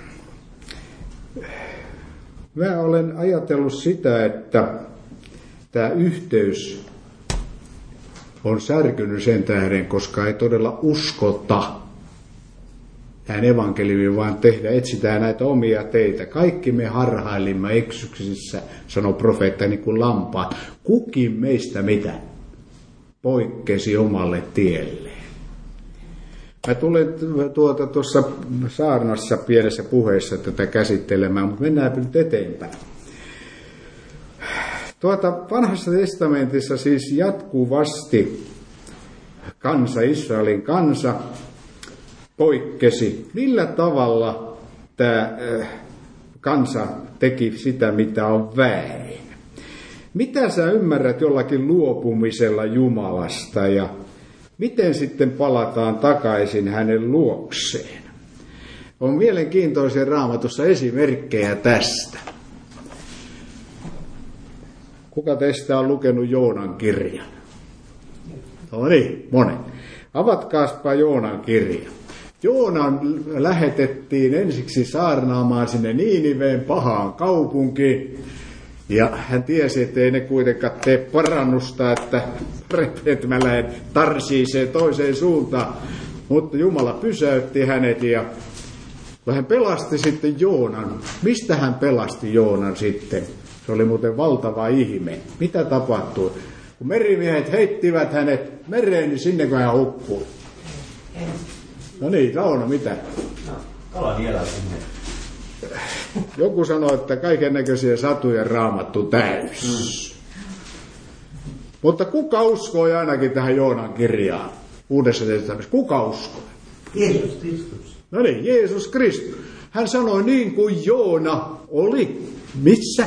mä olen ajatellut sitä, että tämä yhteys on särkynyt sen tähden, koska ei todella uskota tähän evankeliumiin, vaan tehdä, etsitään näitä omia teitä. Kaikki me harhailimme eksyksissä, sanoi profeetta, niin kuin lampaat. Kukin meistä mitä? Poikkesi omalle tielleen. Mä tulen tuota tuossa saarnassa pienessä puheessa tätä käsittelemään, mutta mennään nyt eteenpäin. Tuota, Vanhassa testamentissa siis jatkuvasti kansa, Israelin kansa, poikkesi. Millä tavalla tämä kansa teki sitä, mitä on väärin? Mitä sä ymmärrät jollakin luopumisella Jumalasta ja miten sitten palataan takaisin hänen luokseen? On mielenkiintoisia Raamatussa esimerkkejä tästä. Kuka teistä on lukenut Joonan kirjan? No niin, monet. Avatkaaspa Joonan kirja. Joonan lähetettiin ensiksi saarnaamaan sinne Niiniveen pahaan kaupunkiin. Ja hän tiesi, että ei ne kuitenkaan tee parannusta, että että mä lähden Tarsiiseen toiseen suuntaan. Mutta Jumala pysäytti hänet ja hän pelasti sitten Joonan. Mistä hän pelasti Joonan sitten? Se oli muuten valtava ihme. Mitä tapahtui? Kun merimiehet heittivät hänet mereen, niin sinne kun hän hukkui. No niin, Rauno, mitä? No, kala vielä sinne. Joku sanoi, että kaiken näköisiä satuja Raamattu täys. Mm. Mutta kuka uskoi ainakin tähän Joonan kirjaan? Uudessa testamentissa. Kuka uskoi? Jeesus Kristus. No niin, Jeesus Kristus. Hän sanoi niin kuin Joona oli. Missä?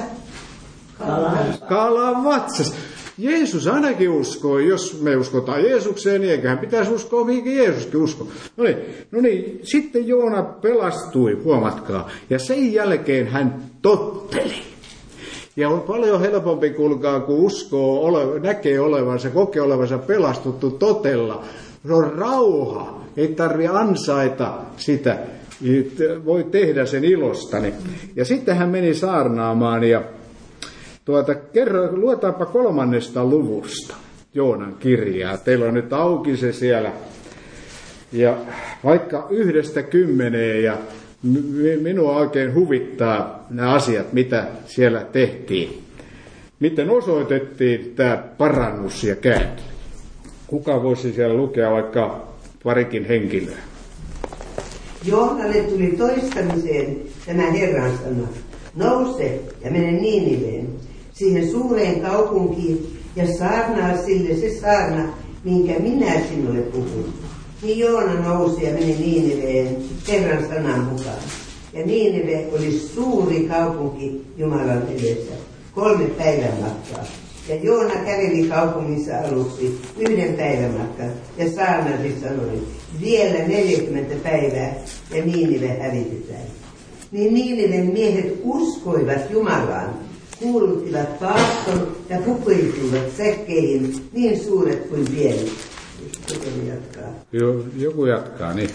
Kalan vatsassa. Jeesus ainakin uskoi, jos me uskotaan Jeesukseen, niin eiköhän pitäisi uskoa, mihinkin Jeesuskin uskoi. No niin, no niin, sitten Joona pelastui, huomatkaa, ja sen jälkeen hän totteli. Ja on paljon helpompi, kuulkaa, kun uskoo, ole, näkee olevansa, kokee olevansa pelastuttu totella. Se on rauha, ei tarvitse ansaita sitä, voi tehdä sen ilostani. Ja sitten hän meni saarnaamaan ja Tuota, kerro, luetaanpa kolmannesta luvusta Joonan kirjaa. Teillä on nyt auki se siellä. Ja vaikka yhdestä kymmeneen ja minua oikein huvittaa nämä asiat, mitä siellä tehtiin. Miten osoitettiin tämä parannus ja kääntö. Kuka voisi siellä lukea vaikka parikin henkilöä? Joonalle tuli toistamiseen tämä Herran sana. Nouse ja mene Niiniveen, siihen suureen kaupunkiin, ja saarnaa sille se saarna, minkä minä sinulle puhun. Niin Joona nousi ja meni Niiniveen Herran sanan mukaan. Ja Niinive oli suuri kaupunki Jumalan edessä, kolme päivän matkaa. Ja Joona käveli kaupungissa aluksi yhden päivän matkan, ja saarnasi sanoi, vielä neljäkymmentä päivää, ja Niinive hävitetään. Niin Niiniven miehet uskoivat Jumalaan, kuuluttivat paaston ja pukeutuivat säkkeihin niin suuret kuin pienet. Joku jatkaa. Joo, joku jatkaa, niin.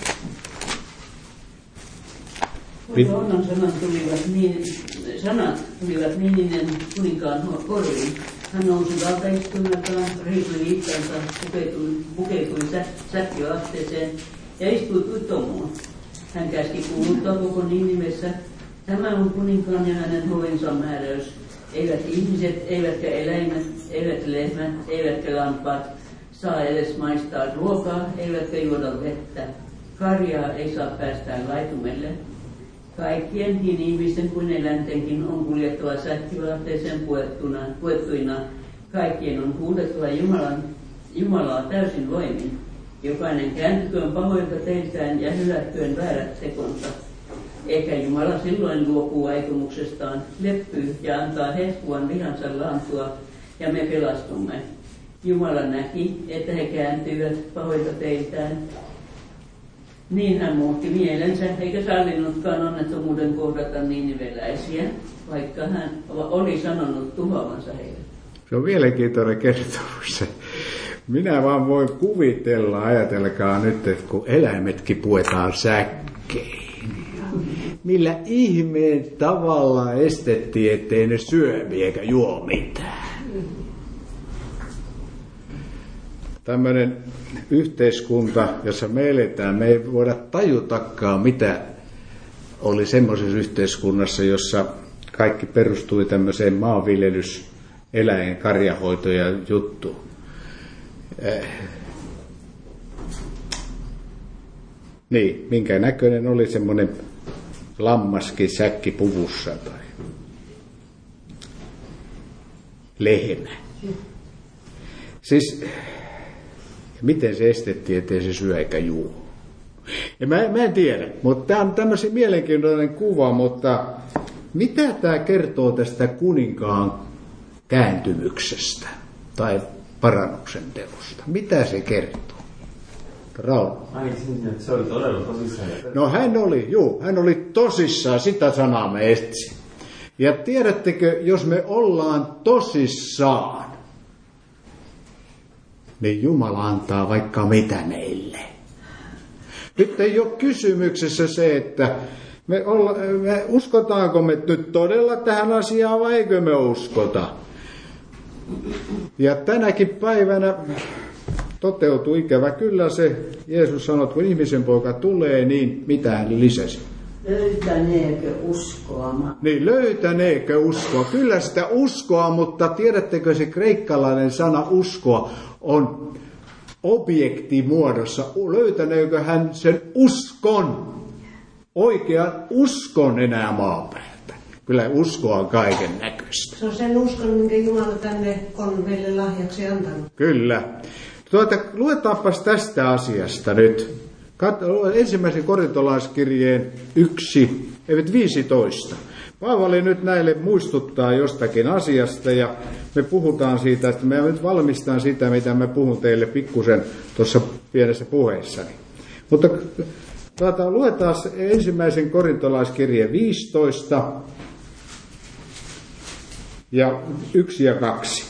Kun Joonan sanat tulivat, niin, sanat tulivat Niininen kuninkaan korviin. Hän nousi valtaistuimeltaan, riipui liittansa, pukeutui, pukeutui sä, säkkiöasteeseen ja istui tomoon. Hän käski kuuluttaa koko Niinivessä. Tämä on kuninkaan ja hänen hovensa määräys. Eivät ihmiset, eivätkä eläimet, eivät lehmät, eivätkä lampaat saa edes maistaa ruokaa, eivätkä juoda vettä. Karjaa ei saa päästää laitumelle. Kaikkien niin ihmisten kuin eläintenkin on kuljettava säkkivaatteeseen puettuina Kaikkien on huudettava Jumalan, Jumalaa täysin voimin. Jokainen kääntyköön pahoilta teiltään ja hylätköön väärät tekonsa. Eikä Jumala silloin luopuu aikomuksestaan, leppyy ja antaa hehkuvan vihansa laantua, ja me pelastumme. Jumala näki, että he kääntyivät pahoilta teiltään. Niin hän muutti mielensä, eikä sallinutkaan onnettomuuden kohdata niiniveläisiä, vaikka hän oli sanonut tuhoavansa heille. Se on mielenkiintoinen kertomus. Minä vaan voin kuvitella, ajatelkaa nyt, että kun eläimetkin puetaan säkkeihin. Millä ihmeen tavalla estettiin, ettei ne syö eikä juo mitään. Tämmöinen yhteiskunta, jossa me eletään, me ei voida tajutakaan, mitä oli semmoisessa yhteiskunnassa, jossa kaikki perustui tämmöiseen maanviljelys, eläin, karjahoito ja juttu. Eh. Niin, minkä näköinen oli semmoinen lammaskin säkki puvussa tai lehmä. Siis, miten se estettiin, ettei se syö eikä juo? Ja mä, mä en tiedä, mutta tämä on tämmöisen mielenkiintoinen kuva, mutta mitä tämä kertoo tästä kuninkaan kääntymyksestä tai parannuksen teosta? Mitä se kertoo? Raul. Mainitsin, että se oli todella tosissaan. No hän oli, juu, hän oli tosissaan, sitä sanaa me etsin. Ja tiedättekö, jos me ollaan tosissaan, niin Jumala antaa vaikka mitä meille. Nyt ei ole kysymyksessä se, että me, olla, me uskotaanko me nyt todella tähän asiaan vai eikö me uskota. Ja tänäkin päivänä toteutui ikävä kyllä se, Jeesus sanoi, että kun ihmisen poika tulee, niin mitä hän lisäsi? Löytäneekö uskoa? Niin, löytäneekö uskoa? Kyllä sitä uskoa, mutta tiedättekö se kreikkalainen sana uskoa on objektimuodossa. Löytäneekö hän sen uskon? Oikean uskon enää maapäältä. Kyllä uskoa on kaiken näköistä. Se on sen uskon, minkä Jumala tänne on meille lahjaksi antanut. Kyllä. Tuota, luetaanpas tästä asiasta nyt. Ensimmäisen korintolaiskirjeen yksi, eivät viisitoista. Paavali nyt näille muistuttaa jostakin asiasta ja me puhutaan siitä, että me nyt valmistan sitä, mitä mä puhun teille pikkusen tuossa pienessä puheessani. Mutta tuota, luetaan ensimmäisen korintolaiskirjeen viisitoista ja yksi ja kaksi.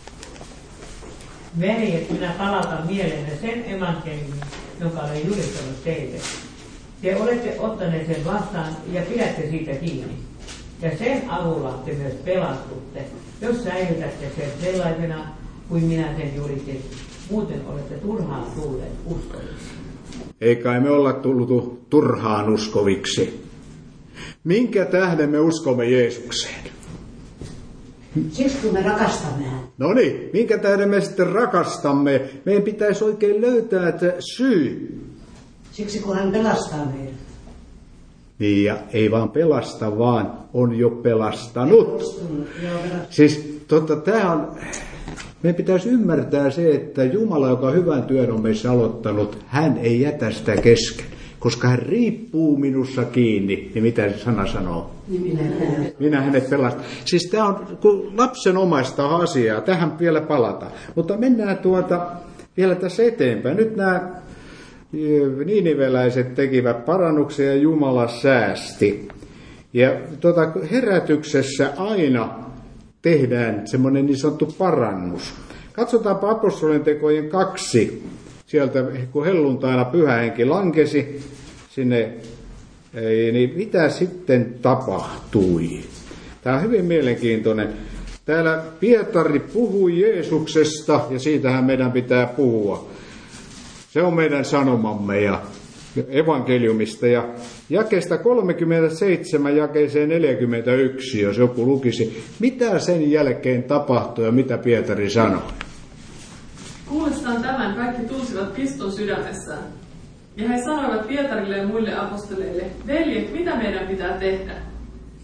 Veljet, minä palautan mielenne sen evankeliumin, jonka olen julistanut teille. Te olette ottaneet sen vastaan ja pidätte siitä kiinni. Ja sen avulla te myös pelastutte, jos säilytätte sen sellaisena kuin minä sen julistin. Muuten olette turhaan tulleet uskoviksi. Ei kai me olla tullut turhaan uskoviksi. Minkä tähden me uskomme Jeesukseen? Siksi kun me rakastamme häntä. No niin, minkä tähden me sitten rakastamme? Meidän pitäisi oikein löytää että syy. Siksi kun hän pelastaa meidät. Niin ja ei vaan pelasta, vaan on jo pelastanut. Siis totta, tämä on, meidän pitäisi ymmärtää se, että Jumala, joka hyvän työn on meissä aloittanut, hän ei jätä sitä kesken. Koska hän riippuu minussa kiinni, niin mitä se sana sanoo? Minä hänet. Minä hänet pelastan. Siis tämä on lapsenomaista asiaa, tähän vielä palataan. Mutta mennään tuota vielä tässä eteenpäin. Nyt nämä niiniveläiset tekivät parannuksia ja Jumala säästi. Ja tuota, herätyksessä aina tehdään semmoinen niin sanottu parannus. Katsotaanpa apostolien tekojen kaksi. Sieltä kun helluntaina pyhähenki lankesi sinne, niin mitä sitten tapahtui? Tämä on hyvin mielenkiintoinen. Täällä Pietari puhui Jeesuksesta ja siitähän meidän pitää puhua. Se on meidän sanomamme ja evankeliumista. Ja jakeesta kolmekymmentäseitsemän jakeeseen neljäkymmentäyksi, jos joku lukisi, mitä sen jälkeen tapahtui ja mitä Pietari sanoi. Kuullessaan tämän kaikki tunsivat piston sydämessään. Ja he sanoivat Pietarille ja muille apostoleille, veljet, mitä meidän pitää tehdä?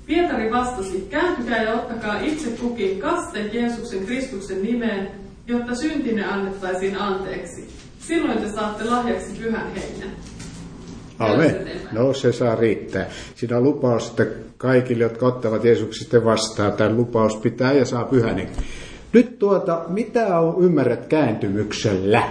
Pietari vastasi, kääntykää ja ottakaa itse kukin kaste Jeesuksen Kristuksen nimeen, jotta syntinne annettaisiin anteeksi. Silloin te saatte lahjaksi pyhän hengen. Amen. No se saa riittää. Siinä on lupaus, että kaikille, jotka ottavat Jeesuksesta vastaan, tämän lupaus pitää ja saa pyhän hengen. Nyt tuota, mitä on, ymmärrät kääntymyksellä?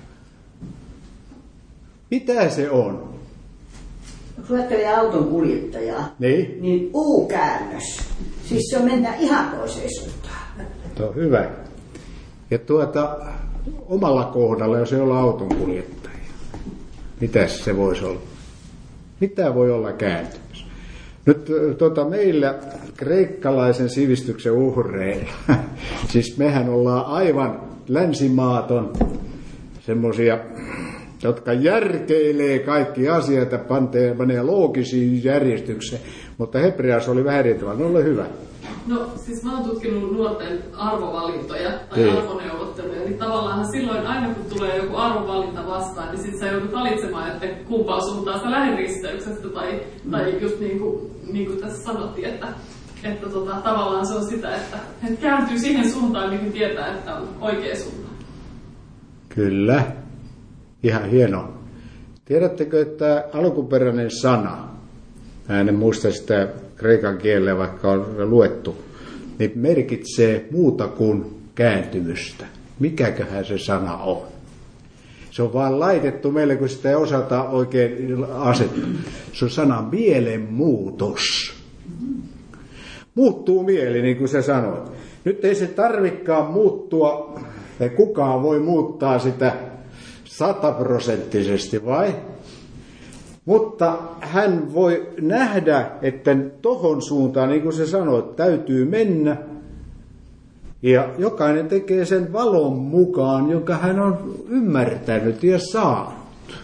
Mitä se on? Kun ajattelee auton kuljettajaa, niin, niin U-käännös. Siis se on mennä ihan toiseen suuntaan. Tuo on hyvä. Ja tuota, omalla kohdalla, jos ei olla auton kuljettaja, mitäs se voisi olla? Mitä voi olla kääntymys? Nyt tuota, meillä kreikkalaisen sivistyksen uhreilla, siis mehän ollaan aivan länsimaaton semmoisia, jotka järkeilee kaikki asiat ja panee, panee loogisiin järjestykseen, mutta hebreassa oli vähän riittävä. No ole hyvä. No siis mä oon tutkinut nuorten arvovalintoja tai Ei. arvoneuvotteluja, niin tavallaan silloin aina kun tulee joku arvovalinta vastaan, niin sit sä joudut valitsemaan, että kumpaa suuntaan sä lähden risteyksestä tai, mm. tai just niin kuin, niin kuin tässä sanottiin, että, että tota, tavallaan se on sitä, että, että kääntyy siihen suuntaan, mihin tietää, että on oikea suunta. Kyllä. Ihan hienoa. Tiedättekö, että alkuperäinen sana, mä en muista sitä kreikan kielellä, vaikka on luettu, niin merkitsee muuta kuin kääntymystä. Mikäköhän se sana on? Se on vaan laitettu meille, kun sitä ei osata oikein asettaa. Se on sana mielenmuutos. Muuttuu mieli, niin kuin sä sanoit. Nyt ei se tarvikaan muuttua, tai kukaan voi muuttaa sitä sataprosenttisesti, vai? Mutta hän voi nähdä, että tohon suuntaan, niin kuin se sanoi, täytyy mennä. Ja jokainen tekee sen valon mukaan, jonka hän on ymmärtänyt ja saanut.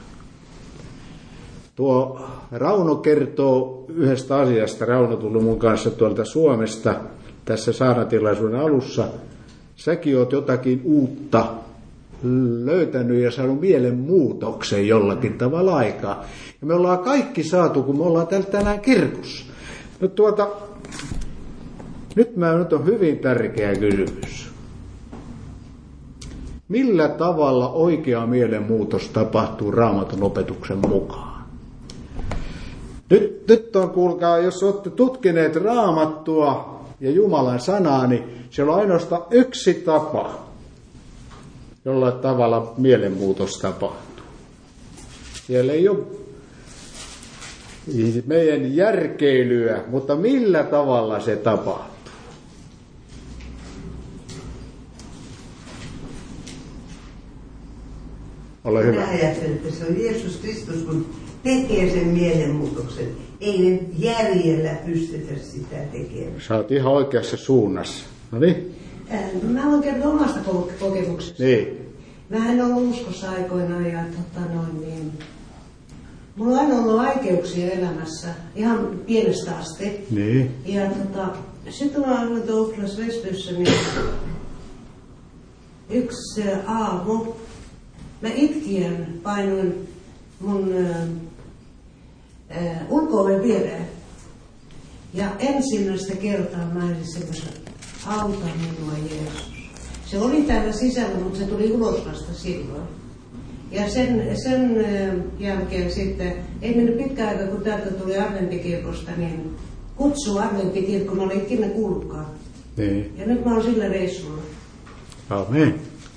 Tuo Rauno kertoo yhdestä asiasta. Rauno tuli mun kanssa tuolta Suomesta tässä saarnatilaisuuden alussa. Säkin oot jotakin uutta löytänyt ja saanut mielenmuutoksen jollakin tavalla aikaa. Ja me ollaan kaikki saatu, kun me ollaan täällä tänään kirkossa. No tuota, nyt mä nyt on hyvin tärkeä kysymys. Millä tavalla oikea mielenmuutos tapahtuu Raamatun opetuksen mukaan? Nyt, nyt on, kuulkaa, jos olette tutkineet Raamattua ja Jumalan sanaa, niin siellä on ainoastaan yksi tapa, jolla tavalla mielenmuutos tapahtuu. Siellä ei ole meidän järkeilyä, mutta millä tavalla se tapahtuu? Ole hyvä. Mä ajattelen, että se on Jeesus Kristus, kun tekee sen mielenmuutoksen. Ei ne järjellä pystytä sitä tekemään. Sä oot ihan oikeassa suunnassa. No niin? Mä haluan kertoa omasta kokemuksesta. Niin. Mä en ollut uskossa aikoinaan ja tota noin niin... Mulla on aina ollut vaikeuksia elämässä, ihan pienestä asti. Niin. Ja tota, sitten kun mä aloin Ouklas Vestyssä, niin yksi aamu mä itkien painoin mun äh, ulko-oven viereen. Ja ensimmäistä kertaa mä olin semmoisen, auta minua Jeesus. Se oli täällä sisällä, mutta se tuli ulos vasta silloin. Ja sen, sen jälkeen sitten, ei mennyt pitkä aika, kun täältä tuli Adventtikirkosta, niin kutsu Adventtikirkko, mä olin ikinä kuullutkaan. Niin. Ja nyt mä oon sillä reissulla. Amen.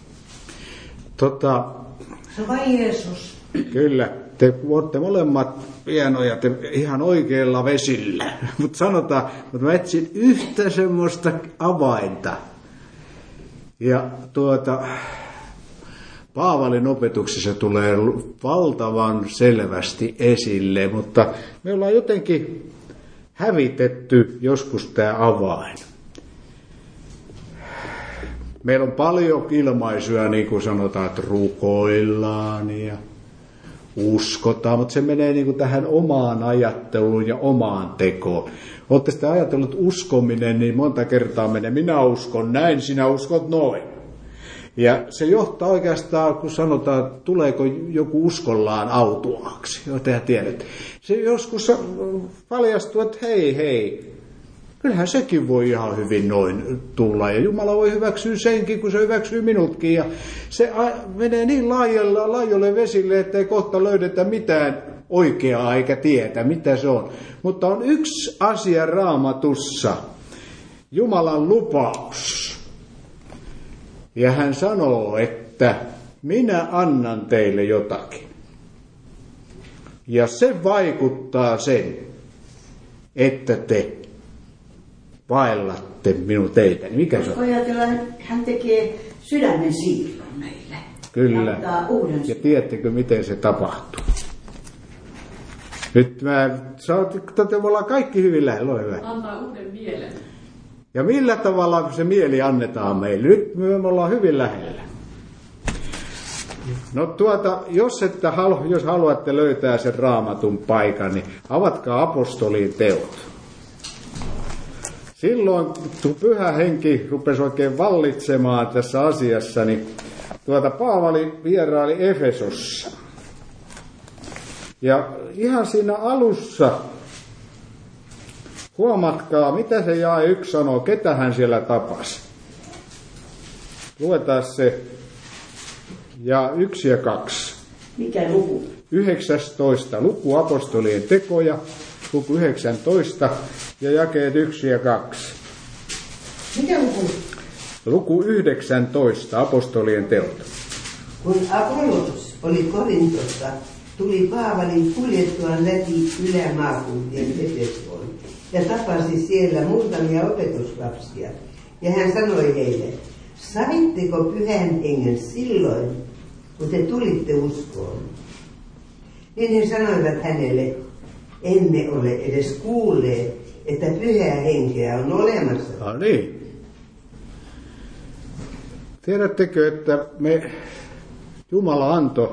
Tota, se on vain Jeesus. Kyllä, te olette molemmat hienoja, te ihan oikeilla vesillä. Mutta sanotaan, mutta mä etsin yhtä semmoista avainta. Ja tuota... Paavalin opetuksessa tulee valtavan selvästi esille, mutta me ollaan jotenkin hävitetty joskus tämä avain. Meillä on paljon ilmaisuja, niin kuin sanotaan, että rukoillaan ja uskotaan, mutta se menee niin kuin tähän omaan ajatteluun ja omaan tekoon. Olette sitä ajatellut, että uskominen, niin monta kertaa menee, minä uskon näin, sinä uskot noin. Ja se johtaa oikeastaan, kun sanotaan, että tuleeko joku uskollaan autuaaksi, jota tiedät. Se joskus paljastuu, että hei, hei, Kyllähän sekin voi ihan hyvin noin tulla. Ja Jumala voi hyväksyä senkin, kun se hyväksyy minutkin. Ja se menee niin laajalle, laajalle vesille, että ei kohta löydetä mitään oikeaa eikä tietä, mitä se on. Mutta on yksi asia Raamatussa. Jumalan lupaus. Ja hän sanoo, että minä annan teille jotakin. Ja se vaikuttaa sen, että te vaellatte minun teitä. Mikä se on? Ajatellaan, hän tekee sydämen siirron meille. Kyllä. Ja tiedättekö, miten se tapahtuu? Nyt mä, te ollaan kaikki hyvin lähellä. Ole hyvä. Antaa uuden mielen. Ja millä tavalla se mieli annetaan meille? Nyt me ollaan hyvin lähellä. No tuota, jos, että, jos haluatte löytää sen Raamatun paikan, niin avatkaa apostolien teot. Silloin, kun Pyhä Henki rupesi oikein vallitsemaan tässä asiassa, niin tuota Paavali vieraili Efesossa. Ja ihan siinä alussa, huomatkaa, mitä se jae yksi sanoo, ketä hän siellä tapasi. Luetaan se. Ja yksi ja kaksi. Mikä luku? yhdeksäntoista. Luku apostolien tekoja. Luku yhdeksäntoista. Ja jakeet yksi ja kaksi. Mikä luku? Luku yhdeksäntoista. Apostolien teot. Kun Apollos oli Korintossa, tuli Paavali kuljettuaan läpi ylämaakuntien Efesoon ja tapasi siellä muutamia opetuslapsia. Ja hän sanoi heille, savitteko Pyhän Hengen silloin, kun te tulitte uskoon? Niin he sanoivat hänelle, emme ole edes kuulleet, että Pyhää Henkeä on olemassa. No niin. Tiedättekö, että me Jumala antoi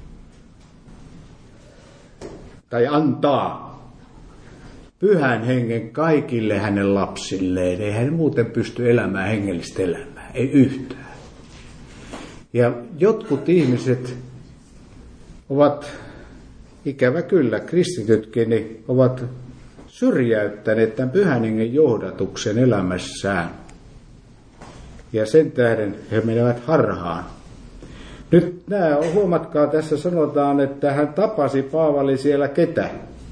tai antaa Pyhän Hengen kaikille hänen lapsilleen. Ei hän muuten pysty elämään hengellistä elämää. Ei yhtään. Ja jotkut ihmiset ovat, ikävä kyllä, kristitytkin, niin ovat syrjäyttäneet tämän Pyhän Hengen johdatuksen elämässään. Ja sen tähden he menevät harhaan. Nyt nämä, huomatkaa, tässä sanotaan, että hän tapasi Paavali siellä ketä?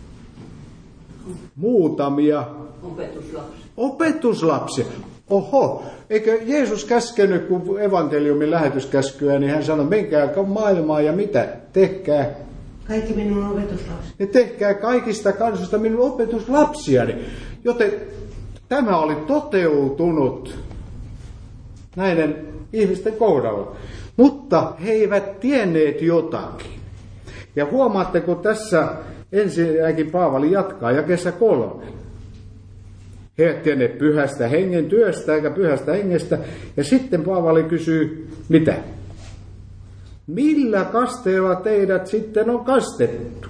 Muutamia opetuslapsia. Opetuslapsia. Oho, eikö Jeesus käskenyt, kun evankeliumin lähetyskäskyä, niin hän sanoi, menkää maailmaan ja mitä? Tehkää. Kaikki minun opetuslapsia. Ja tehkää kaikista kansoista minun opetuslapsiani. Joten tämä oli toteutunut näiden ihmisten kohdalla. Mutta he eivät tienneet jotakin. Ja huomaatte, kun tässä ensinnäkin Paavali jatkaa jakeessa kolme. He eivät tienneet pyhästä hengen työstä eikä pyhästä hengestä. Ja sitten Paavali kysyy, mitä? Millä kasteella teidät sitten on kastettu?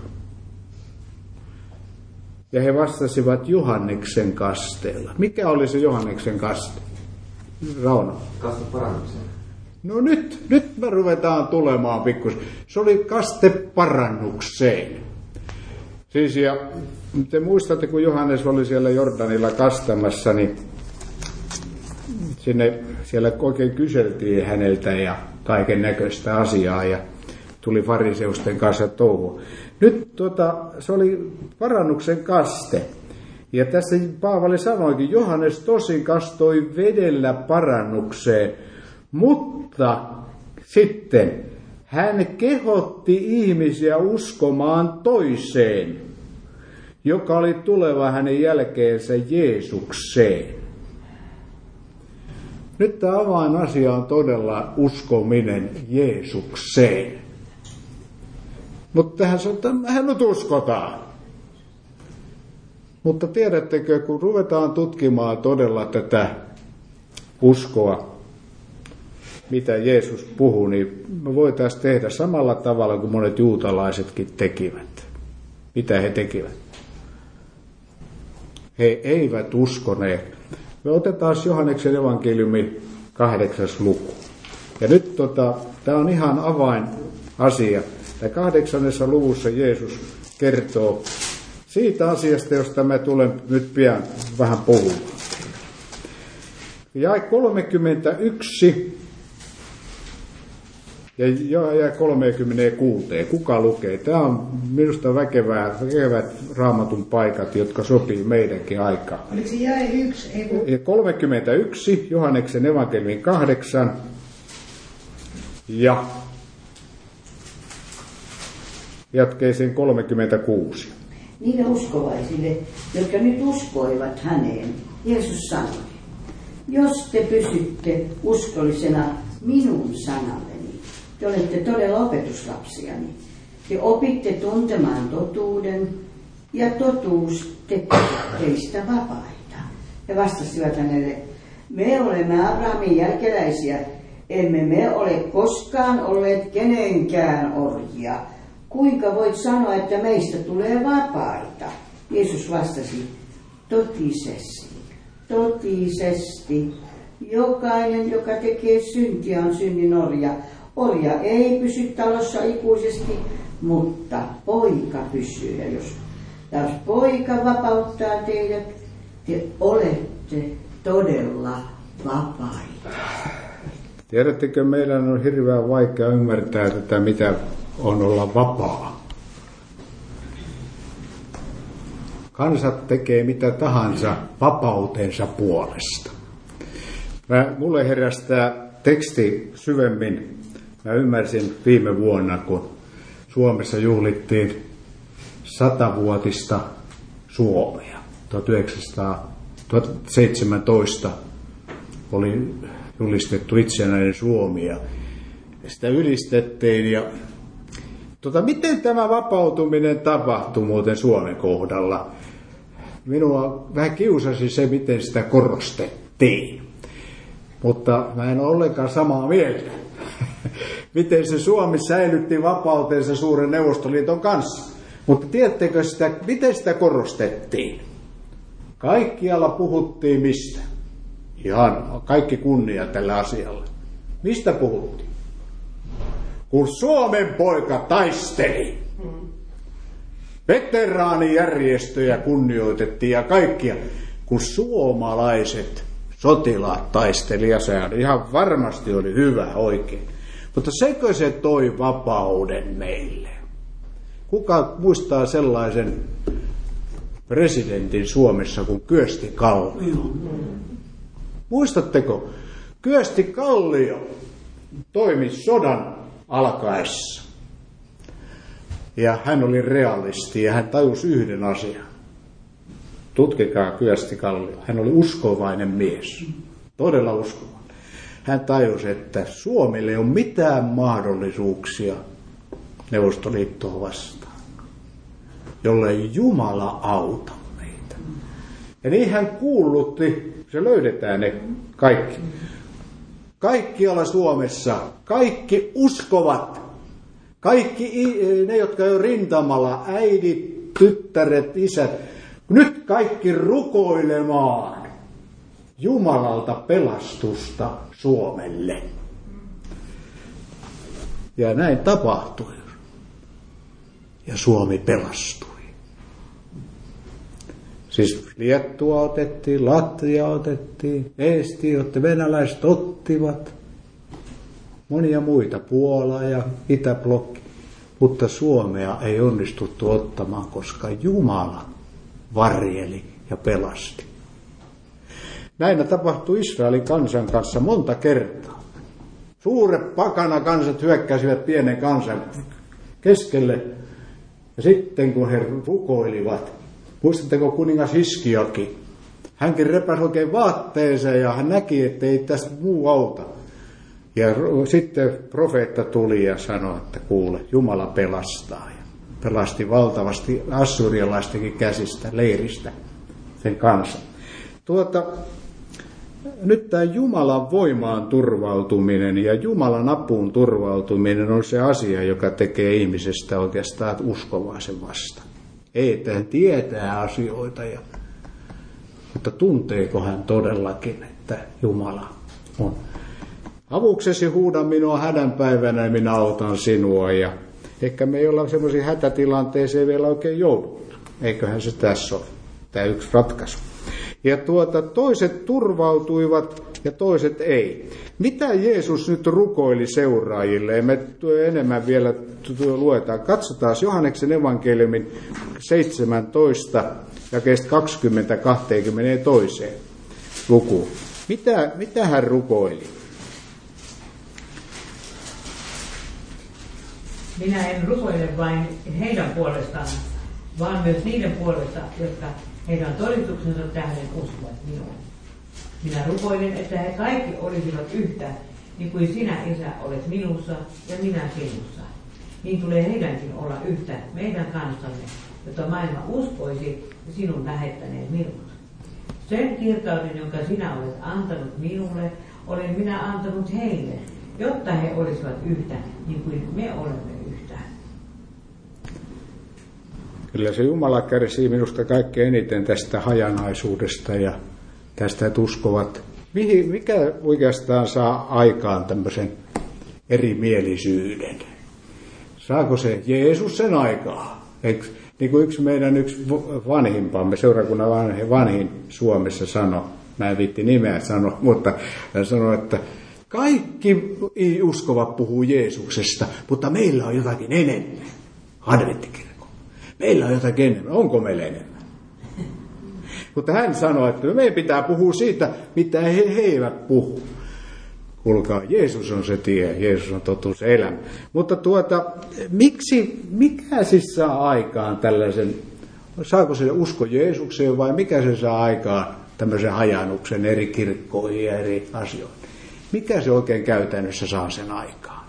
Ja he vastasivat Johanneksen kasteella. Mikä oli se Johanneksen kaste? Rauno. Kaste parannukseen. No nyt, nyt me ruvetaan tulemaan pikkuisen. Se oli kaste parannukseen. Siis ja te muistatte, kun Johannes oli siellä Jordanilla kastamassa, niin sinne, siellä oikein kyseltiin häneltä ja kaiken näköistä asiaa ja tuli fariseusten kanssa touhu. Nyt tota, se oli parannuksen kaste. Ja tässä Paavali sanoikin, Johannes tosin kastoi vedellä parannukseen, mutta sitten hän kehotti ihmisiä uskomaan toiseen, joka oli tuleva hänen jälkeensä Jeesukseen. Nyt tämä avainasia on todella uskominen Jeesukseen. Mutta tähän sanotaan, hän nyt uskotaan. Mutta tiedättekö, kun ruvetaan tutkimaan todella tätä uskoa, mitä Jeesus puhuu, niin me voitaisiin tehdä samalla tavalla kuin monet juutalaisetkin tekivät. Mitä he tekivät? He eivät uskoneet. Me otetaan Johanneksen evankeliumi kahdeksas luku. Ja nyt tota, tämä on ihan avainasia. Tämä kahdeksannessa luvussa Jeesus kertoo siitä asiasta, josta me tulen nyt pian vähän puhumaan. jae kolmekymmentäyksi ja jae kolmekymmentäkuusi. Kuka lukee? Tämä on minusta väkevää, väkevät Raamatun paikat, jotka sopii meidänkin aikaan. Oliko se jae yksi? Ja kolmekymmentäyksi, Johanneksen evankeliumin kahdeksan ja jatkeeseen kolmekymmentäkuusi. Niille uskovaisille, jotka nyt uskoivat häneen, Jeesus sanoi, jos te pysytte uskollisena minun sanalleni, te olette todella opetuslapsiani. Te opitte tuntemaan totuuden, ja totuus tekee teistä vapaita. He vastasivat hänelle, me olemme Abrahamin jälkeläisiä, emme me ole koskaan olleet kenenkään orjia. Kuinka voit sanoa, että meistä tulee vapaita? Jeesus vastasi, totisesti, totisesti. Jokainen, joka tekee syntiä, on synnin orja. Orja ei pysy talossa ikuisesti, mutta poika pysyy. Ja jos, jos poika vapauttaa teidät, te olette todella vapaita. Tiedättekö, meidän on hirveän vaikea ymmärtää tätä, mitä on olla vapaa. Kansat tekee mitä tahansa vapautensa puolesta. Mä, mulle herästää teksti syvemmin. Mä ymmärsin viime vuonna, kun Suomessa juhlittiin satavuotista Suomea. tuhatyhdeksänsataaseitsemäntoista oli julistettu itsenäinen Suomi ja sitä ylistettiin. Ja tota, miten tämä vapautuminen tapahtui muuten Suomen kohdalla? Minua vähän kiusasi se, miten sitä korostettiin. Mutta mä en ole ollenkaan samaa mieltä. Miten se Suomi säilytti vapautensa suuren Neuvostoliiton kanssa. Mutta tiedättekö sitä, miten sitä korostettiin? Kaikkialla puhuttiin mistä? Ihan kaikki kunnia tällä asialla. Mistä puhuttiin? Kun Suomen poika taisteli. Veteraanijärjestöjä kunnioitettiin ja kaikkia. Kun suomalaiset sotilaat taisteli, ja se ihan varmasti oli hyvä oikein. Mutta sekö se toi vapauden meille? Kuka muistaa sellaisen presidentin Suomessa kuin Kyösti Kallio? Muistatteko? Kyösti Kallio toimi sodan alkaessa. Ja hän oli realisti ja hän tajusi yhden asian. Tutkikaa Kyösti Kallio. Hän oli uskovainen mies. Todella uskovainen. Hän tajusi, että Suomelle ei ole mitään mahdollisuuksia Neuvostoliittoa vastaan, jollei Jumala auta meitä. Ja niin hän kuulutti, se löydetään ne kaikki. Kaikkialla Suomessa, kaikki uskovat, kaikki ne, jotka ei ole rintamalla, äidit, tyttäret, isät, nyt kaikki rukoilemaan Jumalalta pelastusta Suomelle. Ja näin tapahtui. Ja Suomi pelastui. Siis Liettua otettiin, Latvia otettiin, Eesti otti, venäläiset ottivat. Monia muita, Puola ja Itäblokki. Mutta Suomea ei onnistuttu ottamaan, koska Jumala varjeli ja pelasti. Näin tapahtui Israelin kansan kanssa monta kertaa. Suuret pakana kansat hyökkäsivät pienen kansan keskelle. Ja sitten kun he rukoilivat, muistatteko kuningas Hiskiakin? Hänkin repäsi oikein vaatteensa ja hän näki, että ei tästä muu auta. Ja sitten profeetta tuli ja sanoi, että kuule, Jumala pelastaa. Ja pelasti valtavasti assyrialaistenkin käsistä, leiristä sen kansan. Tuota, nyt tämä Jumalan voimaan turvautuminen ja Jumalan apuun turvautuminen on se asia, joka tekee ihmisestä oikeastaan uskovaisen vasta. Ei, että hän tietää asioita, ja, mutta tunteeko hän todellakin, että Jumala on. Avuksesi huuda minua hädänpäivänä ja minä autan sinua. Ja ehkä me ei olla semmoisiin hätätilanteeseen vielä oikein jouduttu. Eiköhän se tässä ole, tämä yksi ratkaisu. Ja tuota, toiset turvautuivat ja toiset ei. Mitä Jeesus nyt rukoili seuraajille? Ja me enemmän vielä luetaan. Katsotaan Johanneksen evankeliumin seitsemäntoista jakeesta kaksikymmentä kaksikymmentäkaksi luku. Mitä, mitä hän rukoili? Minä en rukoile vain heidän puolestaan, vaan myös niiden puolesta, jotka heidän todistuksensa tähden uskovat minuun. Minä rukoilen, että he kaikki olisivat yhtä, niin kuin sinä, Isä, olet minussa ja minä sinussa. Niin tulee heidänkin olla yhtä meidän kanssamme, jotta maailma uskoisi sinun lähettäneen minut. Sen kirkauden, jonka sinä olet antanut minulle, olen minä antanut heille, jotta he olisivat yhtä, niin kuin me olemme yhtä. Kyllä se Jumala kärsii minusta kaikkein eniten tästä hajanaisuudesta ja tästä, että uskovat. Mikä oikeastaan saa aikaan tämmöisen erimielisyyden? Saako se Jeesus sen aikaa? Eikö, niin kuin yksi meidän yksi vanhimpamme, seurakunnan vanhin, vanhin Suomessa sanoi, mä en viitti nimeä sanoa, mutta hän sanoi, että kaikki uskovat puhuu Jeesuksesta, mutta meillä on jotakin enemmän. Adventtikirkko. Meillä on jotakin enemmän. Onko meillä enemmän? Mutta hän sanoi, että meidän pitää puhua siitä, mitä he, he eivät puhu. Kuulkaa, Jeesus on se tie, Jeesus on totuus elämä. Mutta tuota, miksi, mikä siis saa aikaan tällaisen, saako se usko Jeesukseen vai mikä se saa aikaan tämmöisen hajannuksen eri kirkkoihin ja eri asioihin? Mikä se oikein käytännössä saa sen aikaan?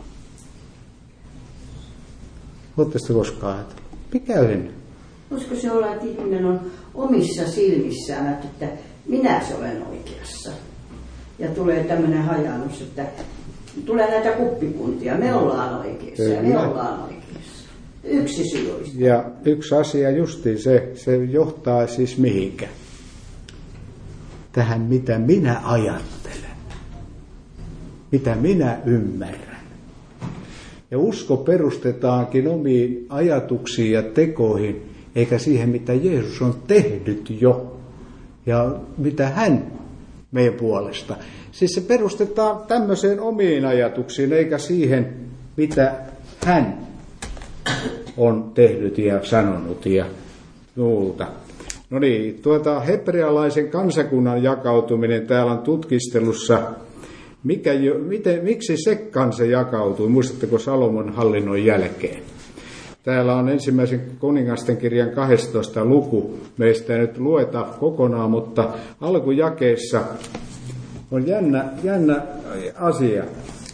Oletteko sitä koskaan ajatellut? Mikä sen? Voisiko se olla, että ihminen on omissa silmissään, että minä se olen oikeassa. Ja tulee tämmöinen hajannus, että tulee näitä kuppikuntia. Me ollaan oikeassa ja me ollaan oikeassa. Yksi syy olisi. Ja yksi asia justiin se, se johtaa siis mihinkä? Tähän, mitä minä ajattelen. Mitä minä ymmärrän. Ja usko perustetaankin omiin ajatuksiin ja tekoihin, eikä siihen, mitä Jeesus on tehnyt jo. Ja mitä hän meidän puolesta. Siis se perustetaan tämmöiseen omiin ajatuksiin, eikä siihen, mitä hän on tehnyt ja sanonut ja muuta. No niin, tuota hebrealaisen kansakunnan jakautuminen täällä on tutkistelussa. Mikä, miten, miksi se kansa jakautui? Muistatteko Salomon hallinnon jälkeen? Täällä on ensimmäisen kuningasten kirjan kahdestoista luku. Meistä ei nyt lueta kokonaan, mutta alkujakeessa on jännä, jännä asia.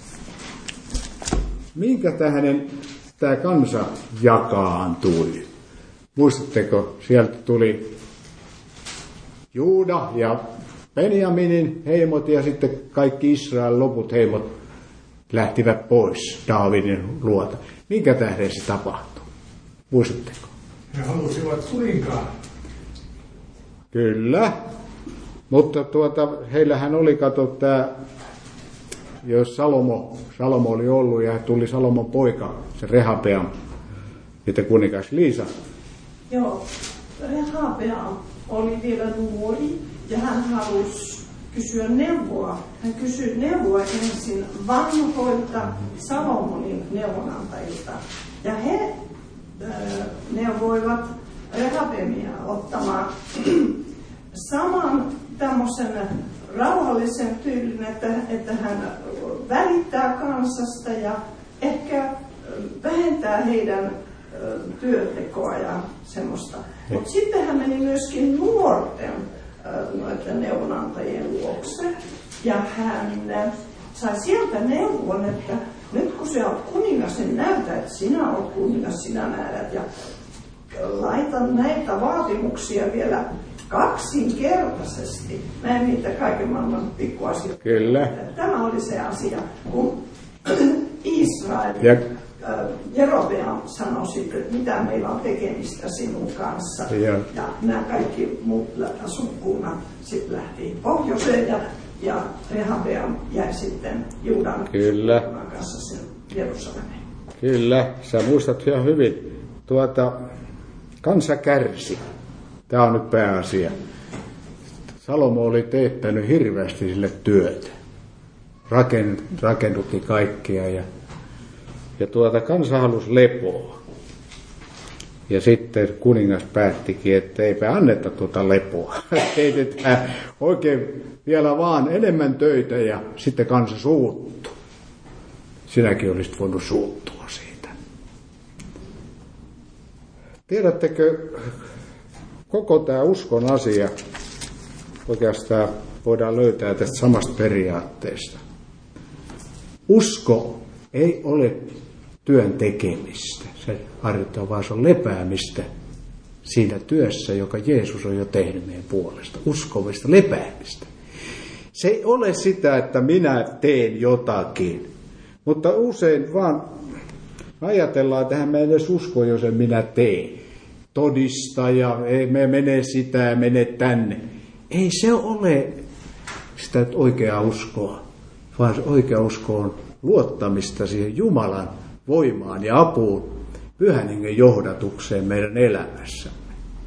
Minkä tähden tämä kansa jakaantui? Muistatteko, sieltä tuli Juuda ja Benjaminin heimot ja sitten kaikki Israel loput heimot lähtivät pois Daavidin luota. Minkä tähden se tapahtui? Muistatteko? He halusivat kuninkaan. Kyllä. Mutta tuota, heillähän oli, kato, tämä, jos Salomo, Salomo oli ollut ja tuli Salomon poika, se Rehabeam, mitä kuningas Liisa. Joo, Rehabeam oli vielä nuori ja hän halusi kysyä neuvoa. Hän kysyi neuvoa ensin vanhoilta Salomonin neuvonantajilta. Ja he äh, neuvoivat Rehabeamia ottamaan saman tämmöisen rauhallisen tyylin, että, että hän välittää kansasta ja ehkä vähentää heidän työntekoa ja semmoista. Mutta sitten hän meni myöskin nuorten noiden neuvonantajien luokse ja hän sai sieltä neuvon, että nyt kun sä oot kuningas, niin näytä, että sinä oot kuningas, sinä määrät ja laita näitä vaatimuksia vielä kaksinkertaisesti. Näin niitä kaiken maailman pikkuasioita. Kyllä. Tämä oli se asia, kun Israel ja Jerobeam sanoi sitten, että mitä meillä on tekemistä sinun kanssa. Ja, ja nämä kaikki muut asukkunnat sitten lähti pohjoiseen ja, ja Rehabeam jäi sitten Juudan Kyllä. kanssa sen Jerusalemiin. Kyllä, sä muistat ihan hyvin. Tuota, kansa kärsi. Tämä on nyt pääasia. Salomo oli teettänyt hirveästi sille työtä. Raken, rakennutti kaikkea ja, ja tuota kansa halusi lepoa. Ja sitten kuningas päättikin, että eipä anneta tuota lepoa. Heitetään oikein vielä vaan enemmän töitä ja sitten kansa suuttuu. Sinäkin olisit voinut suuttua siitä. Tiedättekö, koko tämä uskon asia oikeastaan voidaan löytää tästä samasta periaatteesta. Usko ei ole työn tekemistä. Se harjoittaa vaan se on lepäämistä siinä työssä, joka Jeesus on jo tehnyt meidän puolesta. Uskovista lepäämistä. Se ei ole sitä, että minä teen jotakin. Mutta usein vaan ajatellaan, että hän me edes usko, jos en minä teen. Todista ja ei me mene sitä ja mene tänne. Ei se ole sitä oikeaa uskoa, vaan se oikea usko on luottamista siihen Jumalan voimaan ja apuun, Pyhän Hengen johdatukseen meidän elämässämme.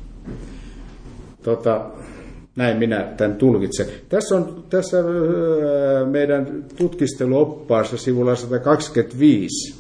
Tota, näin minä tämän tulkitsen. Tässä on tässä meidän tutkisteluoppaassa sivulla sata kaksikymmentäviisi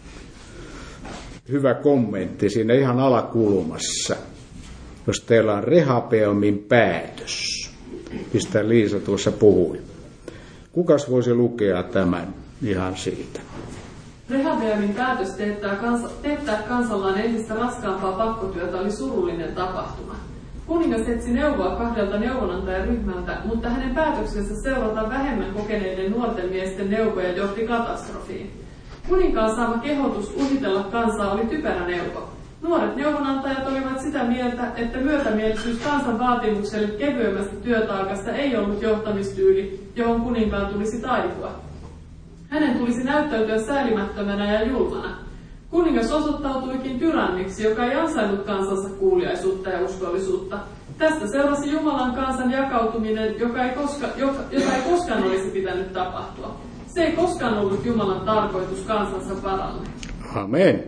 hyvä kommentti siinä ihan alakulmassa, jos teillä on Rehabeamin päätös, mistä Liisa tuossa puhui. Kukas voisi lukea tämän ihan siitä? Rehabeamin päätös teettää, kansa, teettää kansallaan entistä raskaampaa pakkotyötä oli surullinen tapahtuma. Kuningas etsi neuvoa kahdelta neuvonantajaryhmältä, mutta hänen päätöksensä seurata vähemmän kokeneiden nuorten miesten neuvoja johti katastrofiin. Kuninkaan saama kehotus uhitella kansaa oli typerä neuvo. Nuoret neuvonantajat olivat sitä mieltä, että myötämielisyys kansan vaatimukselle kevyemmästä työtaakasta ei ollut johtamistyyli, johon kuninkaan tulisi taipua. Hänen tulisi näyttäytyä säälimättömänä ja julmana. Kuningas osoittautuikin tyranniksi, joka ei ansainnut kansansa kuuliaisuutta ja uskollisuutta. Tästä seurasi Jumalan kansan jakautuminen, joka ei koska, joka, jota ei koskaan olisi pitänyt tapahtua. Se ei koskaan ollut Jumalan tarkoitus kansansa varalle. Amen.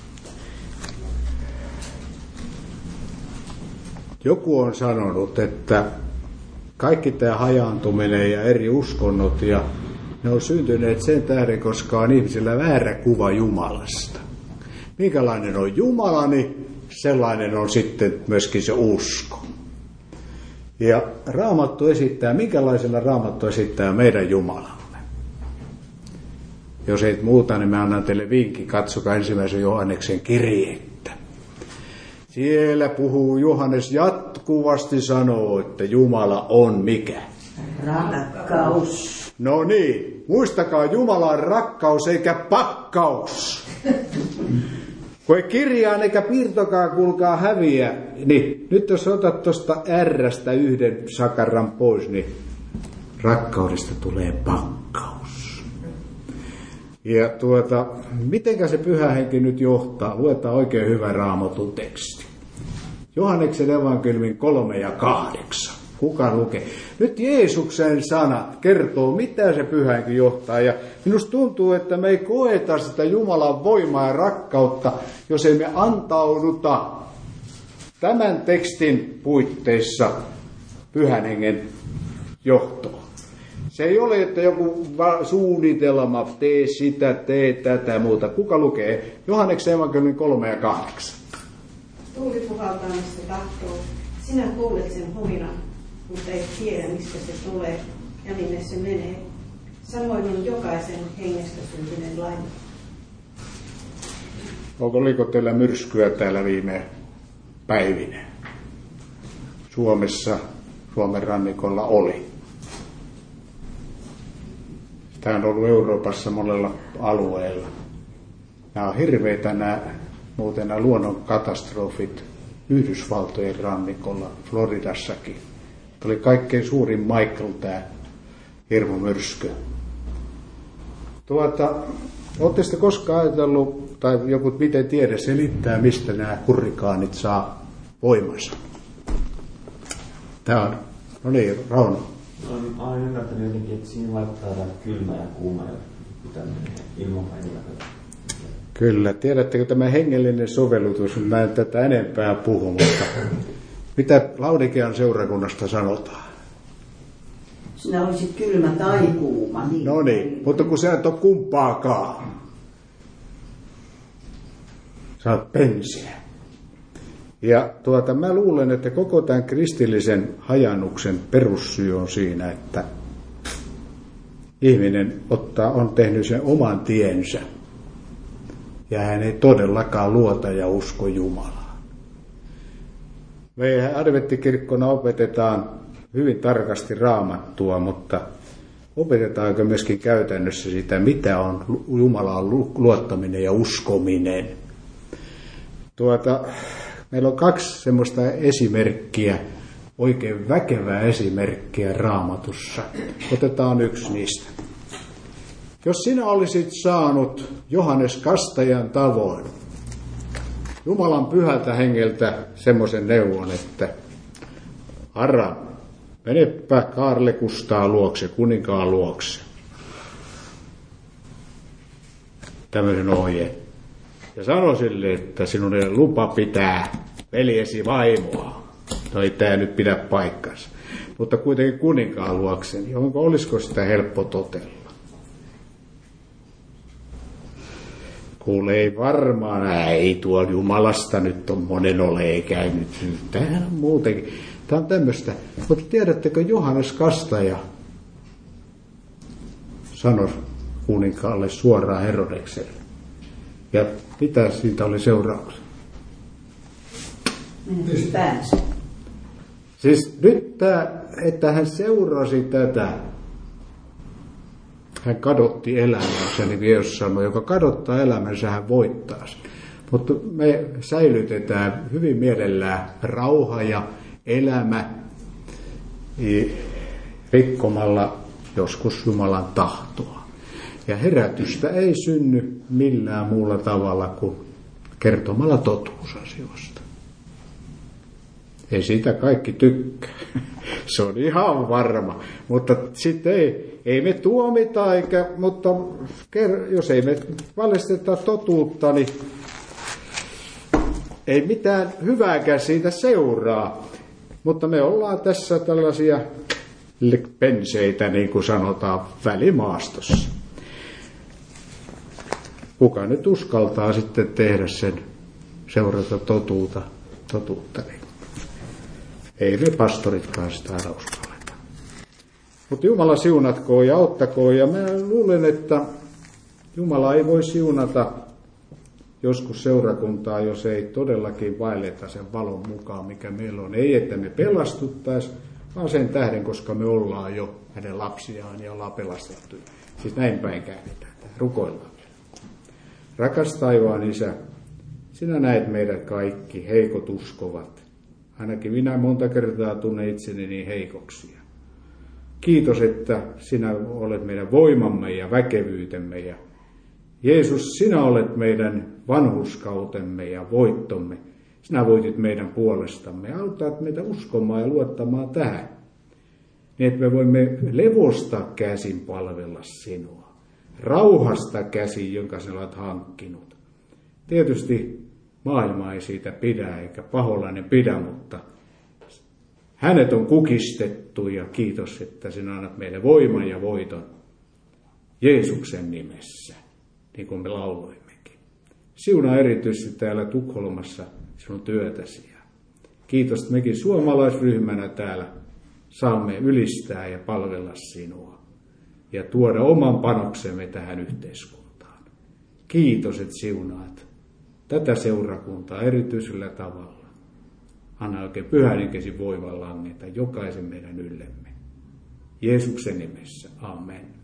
Joku on sanonut, että kaikki tämä hajaantuminen ja eri uskonnot, ja ne on syntyneet sen tähden, koska on ihmisillä väärä kuva Jumalasta. Minkälainen on Jumala, niin sellainen on sitten myöskin se usko. Ja Raamattu esittää, minkälaisena Raamattu esittää meidän Jumalamme. Jos ei muuta, niin mä annan teille vinkki, katsokaa ensimmäisen Johanneksen kirjettä. Siellä puhuu Johannes jatkuvasti sanoo, että Jumala on mikä? Rakkaus. No niin, muistakaa, Jumala on rakkaus eikä pakkaus. Kun ei kirjaan eikä piirtokaan kuulkaa häviä, niin nyt jos otat tuosta R:stä yhden sakaran pois, niin rakkaudesta tulee pakkaus. Ja tuota, mitenkä se Pyhä Henki nyt johtaa? Luetaan oikein hyvä Raamatun teksti. Johanneksen evankeliumin kolme ja kahdeksan. Kuka lukee? Nyt Jeesuksen sanat kertoo, mitä se Pyhä Henki johtaa. Ja minusta tuntuu, että me ei koeta sitä Jumalan voimaa ja rakkautta, jos ei me antauduta tämän tekstin puitteissa Pyhän Hengen johtoon. Se ei ole, että joku suunnitelma, tee sitä, tee tätä muuta. Kuka lukee? Johanneksen evankeliumin kolme ja kahdeksan. Tuuli puhaltaa, missä tahtoo. Sinä kuulet sen huminan, mutta et tiedä, mistä se tulee ja minne se menee. Samoin on jokaisen hengestä syntyneen laina. Onko oliko teillä myrskyä täällä viime päivinä? Suomessa, Suomen rannikolla oli. Tämä on ollut Euroopassa monella alueella. Nämä on hirveitä nämä, muuten nämä luonnonkatastrofit Yhdysvaltojen rannikolla, Floridassakin. Tämä oli kaikkein suurin Michael, tämä hirmumyrsky. Tuota, oletteko sitten koskaan ajatellut, tai joku miten tiede selittää, mistä nämä hurrikaanit saa voimansa? Tämä on, no niin, Rauno. Mä olen ymmärtänyt jotenkin, että siinä vaikuttaa kylmä ja kuuma ja tämmöinen ilmanpainilla. Kyllä, tiedättekö tämä hengellinen sovellutus, mä en tätä enempää puhu, mutta mitä Laudikean seurakunnasta sanotaan? Sinä olisit kylmä tai kuuma. Niin. No niin, mutta kun sä et ole kumpaakaan. Sä oot pensiä. Ja tuota, mä luulen, että koko tämän kristillisen hajannuksen perussyy on siinä, että ihminen ottaa, on tehnyt sen oman tiensä. Ja hän ei todellakaan luota ja usko Jumalaa. Me adventtikirkkona opetetaan hyvin tarkasti Raamattua, mutta opetetaanko myöskin käytännössä sitä, mitä on Jumalaan luottaminen ja uskominen. Tuota, meillä on kaksi semmoista esimerkkiä, oikein väkevää esimerkkiä Raamatussa. Otetaan yksi niistä. Jos sinä olisit saanut Johannes Kastajan tavoin Jumalan pyhältä hengeltä semmoisen neuvon, että Harra, menepä Kaarle Kustaa luokse, kuninkaan luokse. Tämmöisen ohjeen. Ja sano sille, että sinun ei lupa pitää veljesi vaimoa. No ei tämä nyt pidä paikkansa. Mutta kuitenkin kuninkaan luokse, niin onko, olisiko sitä helppo totella? Kuule, ei varmaan, ei tuolla Jumalasta nyt on monen ole, ei käynyt. Tämähän on muutenkin. Tämä on tämmöistä. Mutta tiedättekö, Johannes Kastaja sanoi kuninkaalle suoraan Herodekselle. Ja mitä siitä oli seuraavaksi? Päänsä. Siis nyt tämä, että hän seurasi tätä, hän kadotti elämänsä, niin Jeesus sanoi, joka kadottaa elämänsä, hän voittaa sen. Mutta me säilytetään hyvin mielellään rauha ja elämä rikkomalla joskus Jumalan tahtoa. Ja herätystä ei synny millään muulla tavalla kuin kertomalla totuusasioista. Ei siitä kaikki tykkää. Se on ihan varma. Mutta sitten ei, ei me tuomita, eikä, mutta jos ei me valjasteta totuutta, niin ei mitään hyvääkään siitä seuraa. Mutta me ollaan tässä tällaisia penseitä, niin kuin sanotaan, välimaastossa. Kuka nyt uskaltaa sitten tehdä sen, seurata totuutta, totuutta niin ei me pastoritkaan sitä aina uskalleta. Mutta Jumala siunatkoon ja auttakoon. Ja mä luulen, että Jumala ei voi siunata joskus seurakuntaa, jos ei todellakin vaelleta sen valon mukaan, mikä meillä on. Ei, että me pelastuttaisiin, vaan sen tähden, koska me ollaan jo hänen lapsiaan ja ollaan pelastettu. Siis näin päin käännetään. Rukoillaan vielä. Rakas taivaan Isä, sinä näet meidät kaikki heikot uskovat. Ainakin minä monta kertaa tunnen itseni niin heikoksia. Kiitos, että sinä olet meidän voimamme ja väkevyytemme. Ja Jeesus, sinä olet meidän vanhurskautemme ja voittomme. Sinä voitit meidän puolestamme. Autat meitä uskomaan ja luottamaan tähän. Niin, että me voimme levosta käsin palvella sinua. Rauhasta käsin, jonka sinä olet hankkinut. Tietysti maailma ei siitä pidä, eikä paholainen pidä, mutta hänet on kukistettu ja kiitos, että sinä annat meille voiman ja voiton Jeesuksen nimessä, niin kuin me lauloimmekin. Siunaa erityisesti täällä Tukholmassa sinun työtäsi. Kiitos, että mekin suomalaisryhmänä täällä saamme ylistää ja palvella sinua ja tuoda oman panoksemme tähän yhteiskuntaan. Kiitos, että siunaat tätä seurakuntaa erityisellä tavalla. Anna oikein pyhän henkesi voivan langeta jokaisen meidän yllemme. Jeesuksen nimessä. Amen.